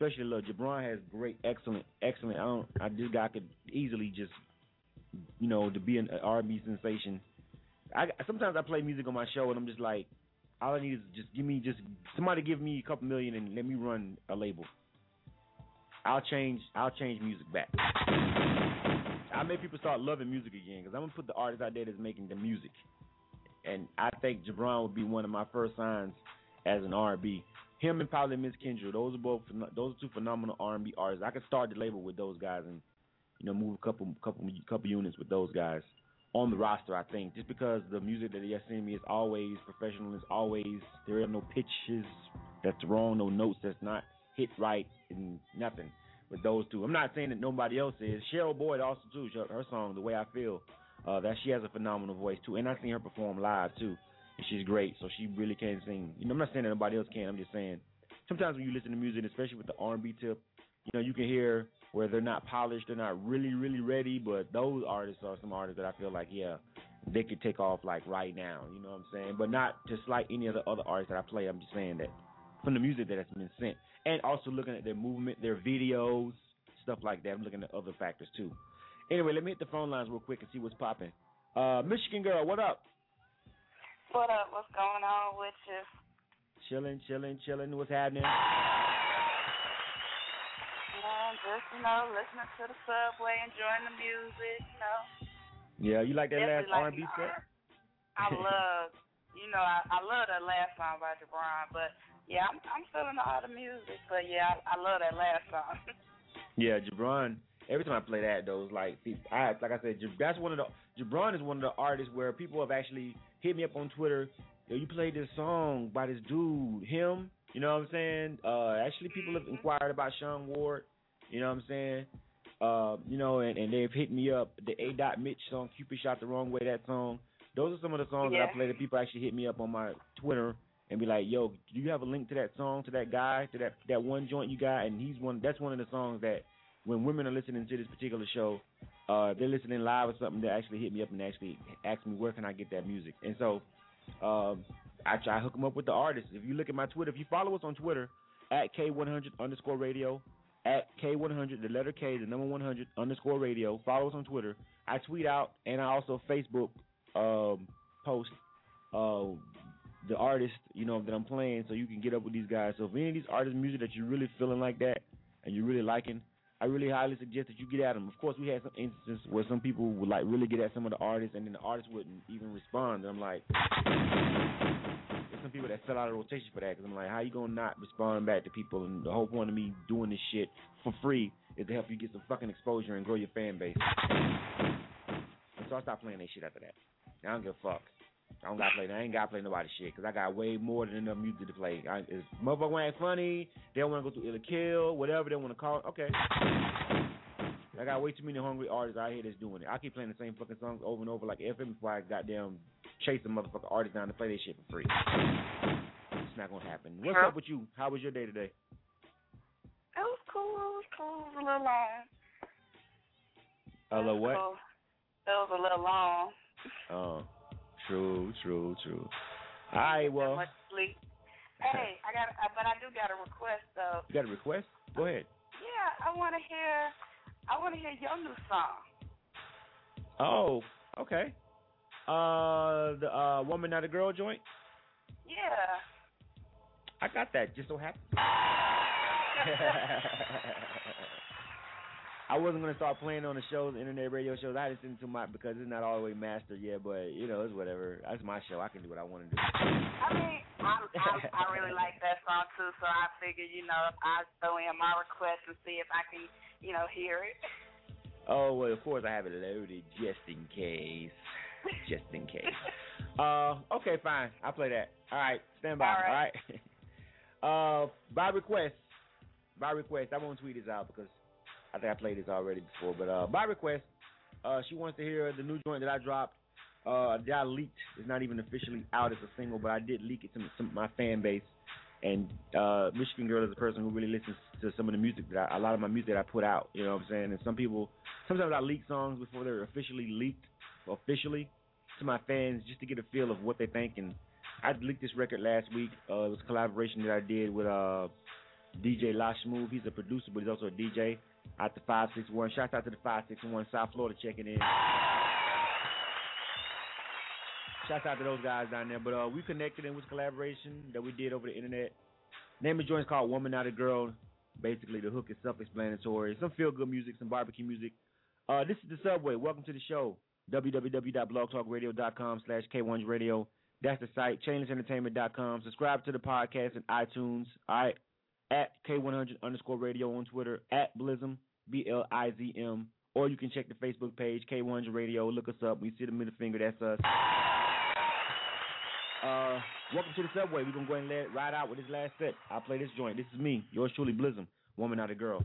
especially look, Jabron has great, excellent. This guy could easily just, to be an R&B sensation. Sometimes I play music on my show and I'm just like, all I need is somebody give me a couple million and let me run a label. I'll change music back. I make people start loving music again because I'm gonna put the artists out there that's making the music, and I think Jabron would be one of my first signs as an R&B. Him and probably Miss Kendra, those are two phenomenal R&B artists. I could start the label with those guys and move a couple units with those guys on the roster. I think just because the music that they're sending me is always professional, there are no pitches that's wrong, no notes that's not hit right, and nothing. With those two, I'm not saying that nobody else is. Cheryl Boyd also too. Her song, "The Way I Feel," that she has a phenomenal voice too, and I've seen her perform live too, and she's great. So she really can sing. I'm not saying that nobody else can. I'm just saying sometimes when you listen to music, especially with the R&B tip, you can hear where they're not polished, they're not really, really ready. But those artists are some artists that I feel like, they could take off like right now. You know what I'm saying? But not to slight any of the other artists that I play. I'm just saying that from the music that has been sent. And also looking at their movement, their videos, stuff like that. I'm looking at other factors, too. Anyway, let me hit the phone lines real quick and see what's popping. Michigan girl, what up? What up? What's going on with you? Chilling. What's happening? Just, listening to the subway, enjoying the music, Yeah, you like that definitely last R&B set? I love that last song by Jabron, but yeah, I'm feeling all the music, but yeah, I love that last song. Yeah, Jabron. Every time I play that, though, it's like I said, Jabron is one of the artists where people have actually hit me up on Twitter. Yo, you played this song by this dude, him. You know what I'm saying? Actually, people have inquired about Sean Ward. You know what I'm saying? And they've hit me up. The A. Mitch song, Cupid Shot the Wrong Way, that song. Those are some of the songs that I play that people actually hit me up on my Twitter and be like, yo, do you have a link to that song, to that guy, to that one joint you got? And that's one of the songs that when women are listening to this particular show, they're listening live or something, they actually hit me up and actually ask me, where can I get that music? And so I try to hook them up with the artist. If you look at my Twitter, if you follow us on Twitter, at K100_radio, at K100, the letter K, the number 100_radio, follow us on Twitter. I tweet out and I also Facebook post the artist, that I'm playing, so you can get up with these guys. So if any of these artists' music that you're really feeling like that and you're really liking, I really highly suggest that you get at them. Of course, we had some instances where some people would like really get at some of the artists, and then the artists wouldn't even respond. And I'm like, there's some people that fell out of rotation for that, because I'm like, how you gonna not respond back to people? And the whole point of me doing this shit for free is to help you get some fucking exposure and grow your fan base. And so I stopped playing that shit after that. I don't give a fuck. I ain't gotta play nobody's shit, because I got way more than enough music to play. If motherfucker ain't funny, they don't want to go through Ill or Kill, whatever they want to call it, okay. I got way too many hungry artists out here that's doing it. I keep playing the same fucking songs over and over like FM before I goddamn chase a motherfucking artist down to play their shit for free. It's not gonna happen. What's up with you? How was your day today? It was cool. It was a little long. A little what? Cool. It was a little long. Oh. True. All right, well. Much sleep. Hey, but I do got a request though. You got a request? Go ahead. Yeah, I want to hear your new song. Oh, okay. The Woman Not a Girl joint? Yeah. I got that. Just so happens. I wasn't going to start playing on the shows, internet radio shows. I didn't listen to my, because it's not all the way mastered yet, but, it's whatever. That's my show. I can do what I want to do. I mean, I really like that song, too, so I figured, if I throw in my request and see if I can, hear it. Oh, well, of course I have it loaded just in case. Okay, fine. I'll play that. All right, stand by. All right. By request, I won't tweet this out because I think I played this already before, but by request, she wants to hear the new joint that I dropped, that I leaked. It's not even officially out as a single, but I did leak it to some of my fan base. And Michigan Girl is a person who really listens to some of the music a lot of my music that I put out. You know what I'm saying? And sometimes I leak songs before they're officially leaked, to my fans, just to get a feel of what they think. And I leaked this record last week. It was a collaboration that I did with DJ La Smooth. He's a producer, but he's also a DJ. Out to 561. Shouts out to the 561 South Florida checking in. Shouts out to those guys down there. But we connected in with collaboration that we did over the internet. Name of the joint is called Woman Not a Girl. Basically, the hook is self-explanatory. Some feel-good music, some barbecue music. This is The Subway. Welcome to the show. www.blogtalkradio.com/K1radio. That's the site. Chainlessentertainment.com. Subscribe to the podcast in iTunes. All right. At K100_radio on Twitter. At Blizm, BLIZM. Or you can check the Facebook page, K100 Radio. Look us up. We see the middle finger. That's us. Welcome to The Subway. We're going to go ahead and ride out with this last set. I'll play this joint. This is me, yours truly, Blizm. Woman Not a Girl.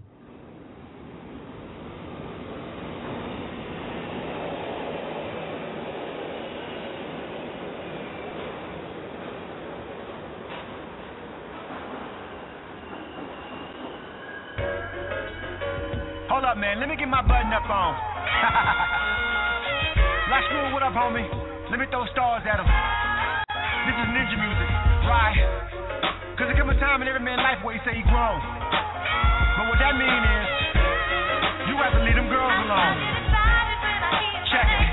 Hold up, man. Let me get my button up on. Last School, what up, homie? Let me throw stars at him. This is ninja music, right? Cause there come a time in every man's life where he say he grown. But what that mean is, you have to leave them girls alone. Check it.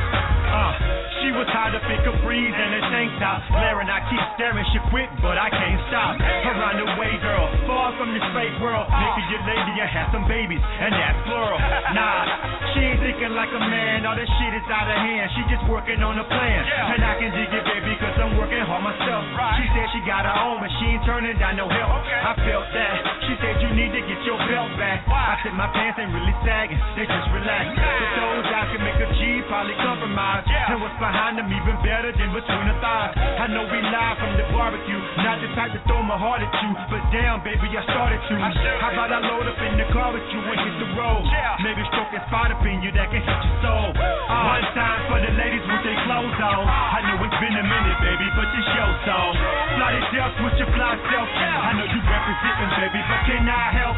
She was tired of pick freeze and a tank top. Glaring, I keep staring, she quit, but I can't stop. Around the way, girl, far from this fake world. Maybe your lady and have some babies, and that's plural. Nah, she ain't thinking like a man, all that shit is out of hand. She just working on a plan, and I can dig it, baby, cause I'm working hard myself. She said she got her own, but she ain't turning down no help. I felt that. She said you need to get your belt back. I said my pants ain't really sagging, they just relax. The toes I can make a G, probably compromise. And what's behind them even better than between the thighs. I know we live from the barbecue, not the type to throw my heart at you, but damn, baby, I started to. How about I load up in the car with you and hit the road? Maybe stroke that spot up in you that can hit your soul. One time for the ladies with their clothes on. I know it's been a minute, baby, but this your song. Fly yourself with your fly self. I know you representing, baby, but can I help?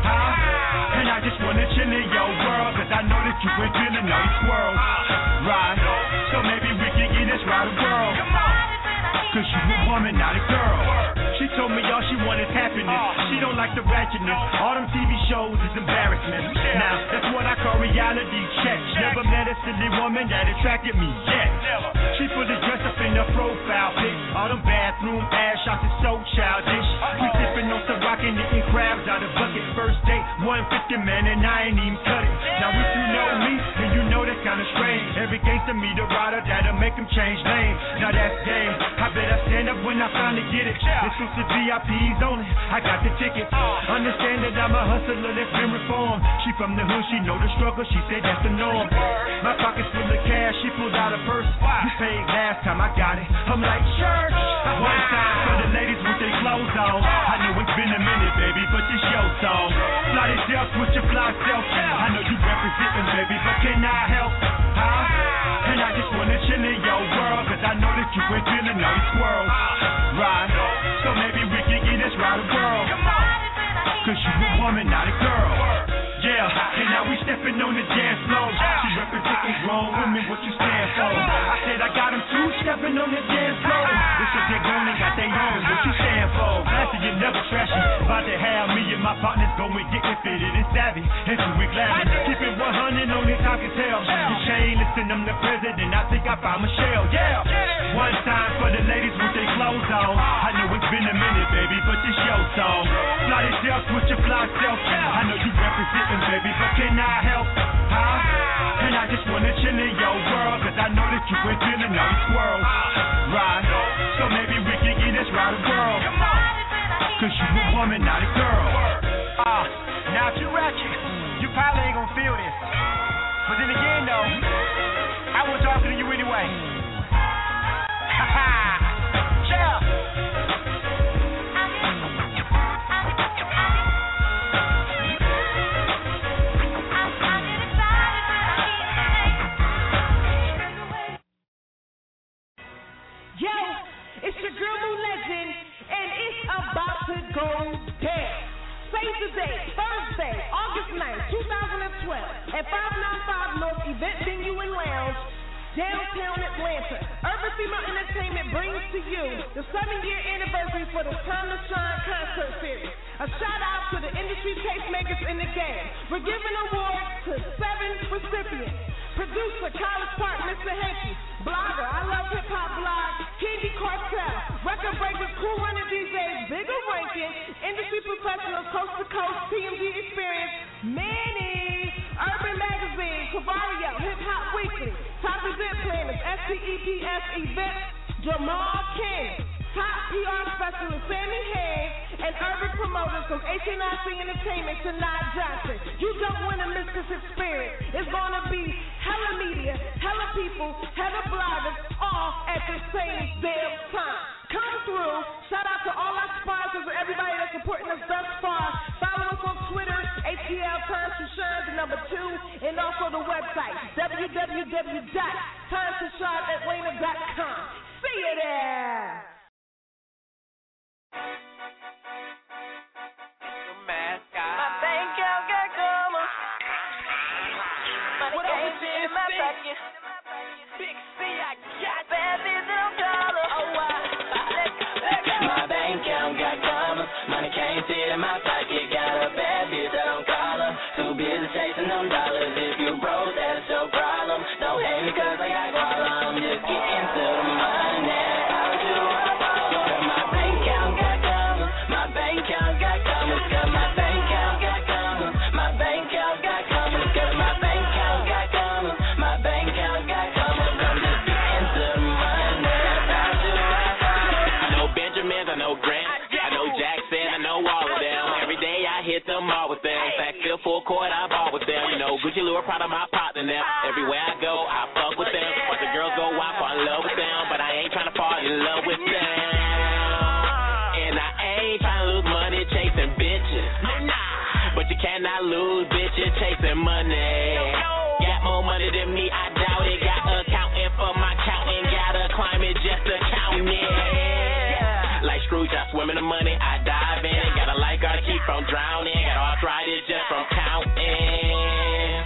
Huh? And I just wanna chill in your world, cause I know that you ain't feeling all these squirrels. Right? So maybe we can get this right world. Cause you a woman, not a girl. She told me all she wants is happiness. She don't like the ratchetness. All them TV shows is embarrassment. Now, that's what I call reality check. Never met a silly woman that attracted me yet. She fully dressed up in her profile pic. All them bathroom ass shots is so childish. We sipping on some rock and eating crabs out of bucket. First date, 150, man, and I ain't even cut it. Now if you know me, then you know that's kinda strange. Every gangster meet a rider that'll make him change lanes. Now that's game. I better stand up when I finally get it. Exclusive VIPs only, I got the ticket. Understand that I'm a hustler that's been reformed. She from the hood, she know the struggle, she said that's the norm. My pocket's full of cash, she pulled out a purse. You paid last time, I got it. I'm like, church. One time for the ladies with their clothes on. I know it's been a minute, baby, but this your song. Fly yourself with your fly self. I know you representing, baby, but can I help? Huh? And I just wanna chill in your world, cause I know that you ain't feeling all these squirrels. Right? So maybe we can get this right world. Cause you a woman, not a girl. Yeah, and now we stepping on the dance floor. She representing grown women, what you stand for? I said I got them too, stepping on the dance floor. This is their grown and got their own, what you stand for? Classy, you never trashy. About to have me and my partners go and get it fitted and savvy. And so we glad. Keep it 100 on this, I can tell. The chain, listen, I'm the president, I think I found Michelle. Yeah, one time for the ladies with their clothes on. I know it's been a minute, baby, but this your song. Fly yourself with your fly self. I know you representing, baby, but can I help? Huh? And I just wanna chill in your world, cause I know that you ain't feeling all these squirrels. Right? So maybe we can get this right world. Cause you a woman, not a girl. Now if you ratchet, you probably ain't gonna feel this. But then again though, I was talking to you anyway. Ha ha! Yeah! It's your girl Moo Legend, and it's about to go down. Save the date, Thursday, August 9th, 2012, at 595 North Event Venue and Lounge, downtown Atlanta. Urban Female Entertainment brings to you the 7-year anniversary for the Time to Shine concert series. A shot in the game. We're giving awards to 7 recipients. Producer, College Park, Mr. Henke. Blogger, I Love Hip Hop Blog, Kendi Cartel. Record breakers, Cool Runner DJs, Bigger Rankin. Industry professionals, Coast to Coast, TMG Experience, Manny, Urban Magazine, Cavario, Hip Hop Weekly, Top Event Planners, STEPS Events, Jamal King. Top PR specialist Sammy Hayes and urban promoters from HNIC Entertainment to Nod Johnson. You don't want to miss this experience. It's going to be hella media, hella people, hella bloggers, all at the same damn time. Come through. Shout out to all our sponsors and everybody that's supporting us thus far. Follow us on Twitter, ATL Turns to Shine, the #2, and also the website, www.turnstoshineatlanta.com. See you there. My bank account got commas. Money can't fit in my pocket. Big C, I got bad bitch and I'm dollar. Oh, My bank account got commas. Money can't fit in my pocket. Got a bad bitch that I'm calling. Too busy chasing them dollars. If you broke, that's your problem. Don't hate me cause I got guala. I'm just getting to the money. How do I follow? My bank account got commas. My bank account got commas. Cause my bank account got commas. My bank account got commas. Cause my bank account got commas. My bank account got commas. I'm just getting to the money. How do I follow? I know Benjamin, I know Grant, I know Jackson, I know all of them. Every day I hit them all with them. In fact, still full court, I ball with them. You know, Gucci Lure, proud of my partner now. Everywhere I go, I fuck with them. Watch the girls go wild, fall in love with them. But I ain't trying to fall in love with them. And I ain't trying to lose money chasing bitches. But you cannot lose bitches chasing money. Got more money than me, I doubt it. Got accounting for my counting. Gotta climb it just to count it. Like Scrooge, I swim in the money, I dive in it. Got a lifeguard to keep from drowning. Got arthritis just from counting.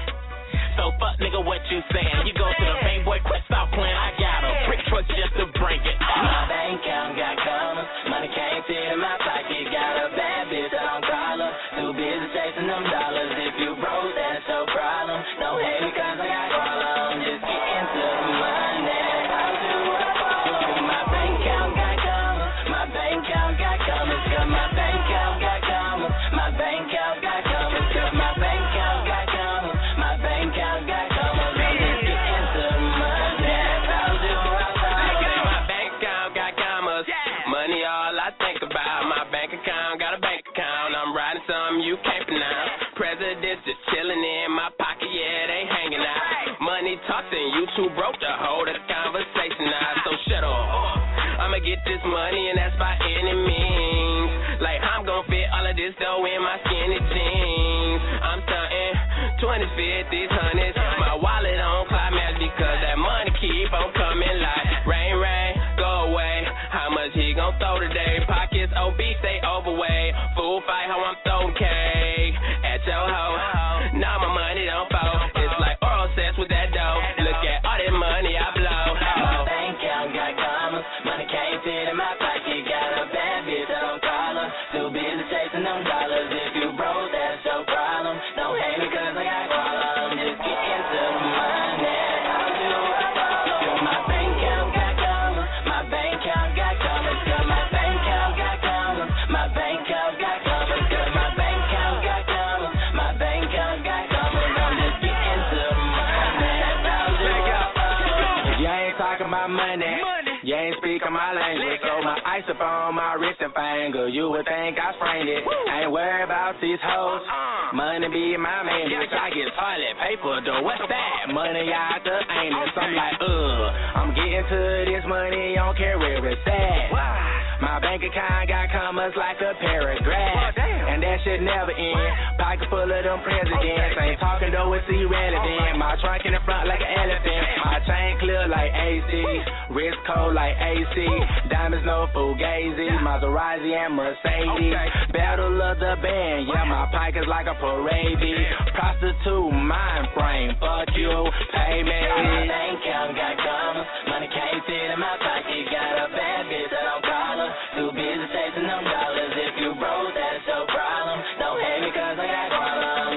So fuck nigga, what you saying? You go to the bank, boy, quit stop playing. I got a brick truck just to bring it. My bank account got commas. Money can't fit in my pocket. Got a bad bitch that I'm calling. Too busy chasing them dollars. If you broke, that's your problem. Don't hate me cause I got guala. I'm just getting to the money. How do I follow? My bank account got commas. My bank account got commas. Cause my bank account got commas. My bank account got commas. Cause my bank account got commas. My bank account got commas. I'm just getting to the money. How do I follow? My bank account got commas. Money all I think about. My bank account got a bank account. I'm riding something you can't pronounce. Presidents just chilling in my pocket, yeah, they hanging out. Money talking, you too broke to hold a conversation now. So shut up. I'ma get this money and that's by any means. Like I'm gon' fit all of this dough in my skinny jeans. I'm stunting 20s, 50s, 100s. My wallet on climax because that money keep on coming like rain, rain, go away. How much he gon' throw today? Pockets obese, stay overweight. Food fight, how I'm throwing cake at your hoe. Now my money don't fall. It's like oral sex with that dough. Look at all that money I blow. My bank account got commas. Money can't fit in my pocket. Got a bad bitch that I'm calling. Too busy chasing them dollars. If you broke, that's your problem. Don't hate me cause I got guala. I'm just getting to the money. How do I follow? My bank account got commas. My bank account got commas. Cause my bank account got commas. My bank account got commas. Cause my bank account got commas. My bank account got commas. I'm just getting to the money. How do I follow? You ain't talking about money. You ain't speaking my language. So my ice up on my wrist and finger. You would think I sprained it. I ain't worried about these hoes. Money be my main bitch. I get toilet paper though. What's that? Money out the anus. I'm like, I'm getting to this money. Don't care where it's at. My bank account got commas like a paragraph. And that shit never end. Pocket full of them presidents. Ain't talking though, it's irrelevant. My trunk in the front like an elephant. My chain clear like AC. Wrist cold like AC. Diamonds no fugazi. Maserati and Mercedes. Battle of the band. Yeah, my pockets like a parade. Prostitute mind frame. Fuck you, pay me. My bank account got commas. Money can't fit in my pocket. Got a bad bitch that I'm calling. Too busy chasing them dollars. If you broke, that's your problem. Don't hate me cause I got guala.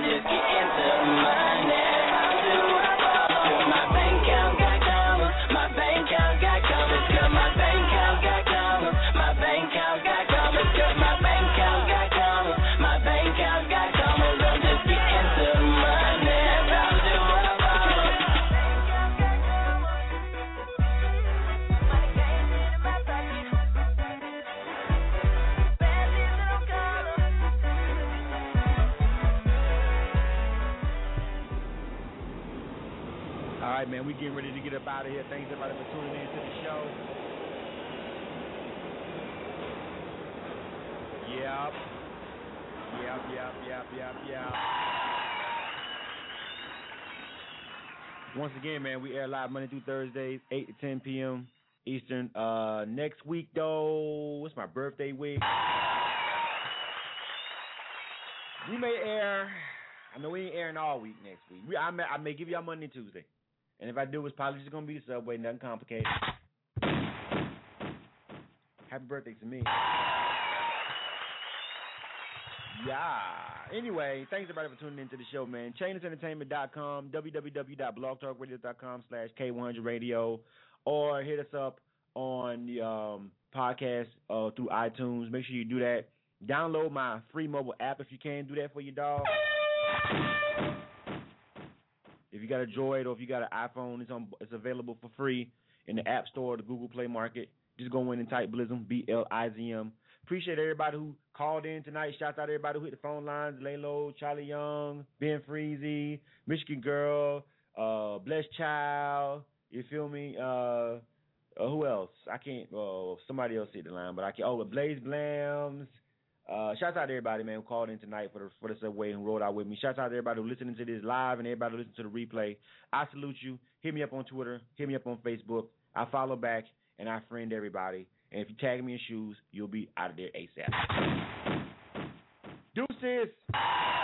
right, man, we getting ready to get up out of here. Thanks everybody for tuning in to the show. Yep. Once again, man, we air live Monday through Thursdays, 8 to 10 p.m. Eastern. Next week, though, it's my birthday week. We may air. I know we ain't airing all week next week. I may give y'all Monday and Tuesday. And if I do, it's probably just going to be the Subway, nothing complicated. Happy birthday to me. Yeah. Anyway, thanks everybody for tuning into the show, man. ChainlessEntertainment.com, www.blogtalkradio.com/K100Radio, or hit us up on the podcast through iTunes. Make sure you do that. Download my free mobile app if you can. Do that for your dog. If you got a Droid or if you got an iPhone, it's available for free in the App Store or the Google Play Market. Just go in and type Blizm, BLIZM. Appreciate everybody who called in tonight. Shout out to everybody who hit the phone lines. Laylo, Charlie Young, Ben Freezy, Michigan Girl, Blessed Child. You feel me? Who else? I can't. Somebody else hit the line, but I can't. Oh, Blaze Blams. Shout out to everybody, man, who called in tonight for the Subway and rode out with me. Shout out to everybody who listening to this live and everybody who listening to the replay. I salute you. Hit me up on Twitter. Hit me up on Facebook. I follow back and I friend everybody. And if you tag me in shoes, you'll be out of there ASAP. Deuces.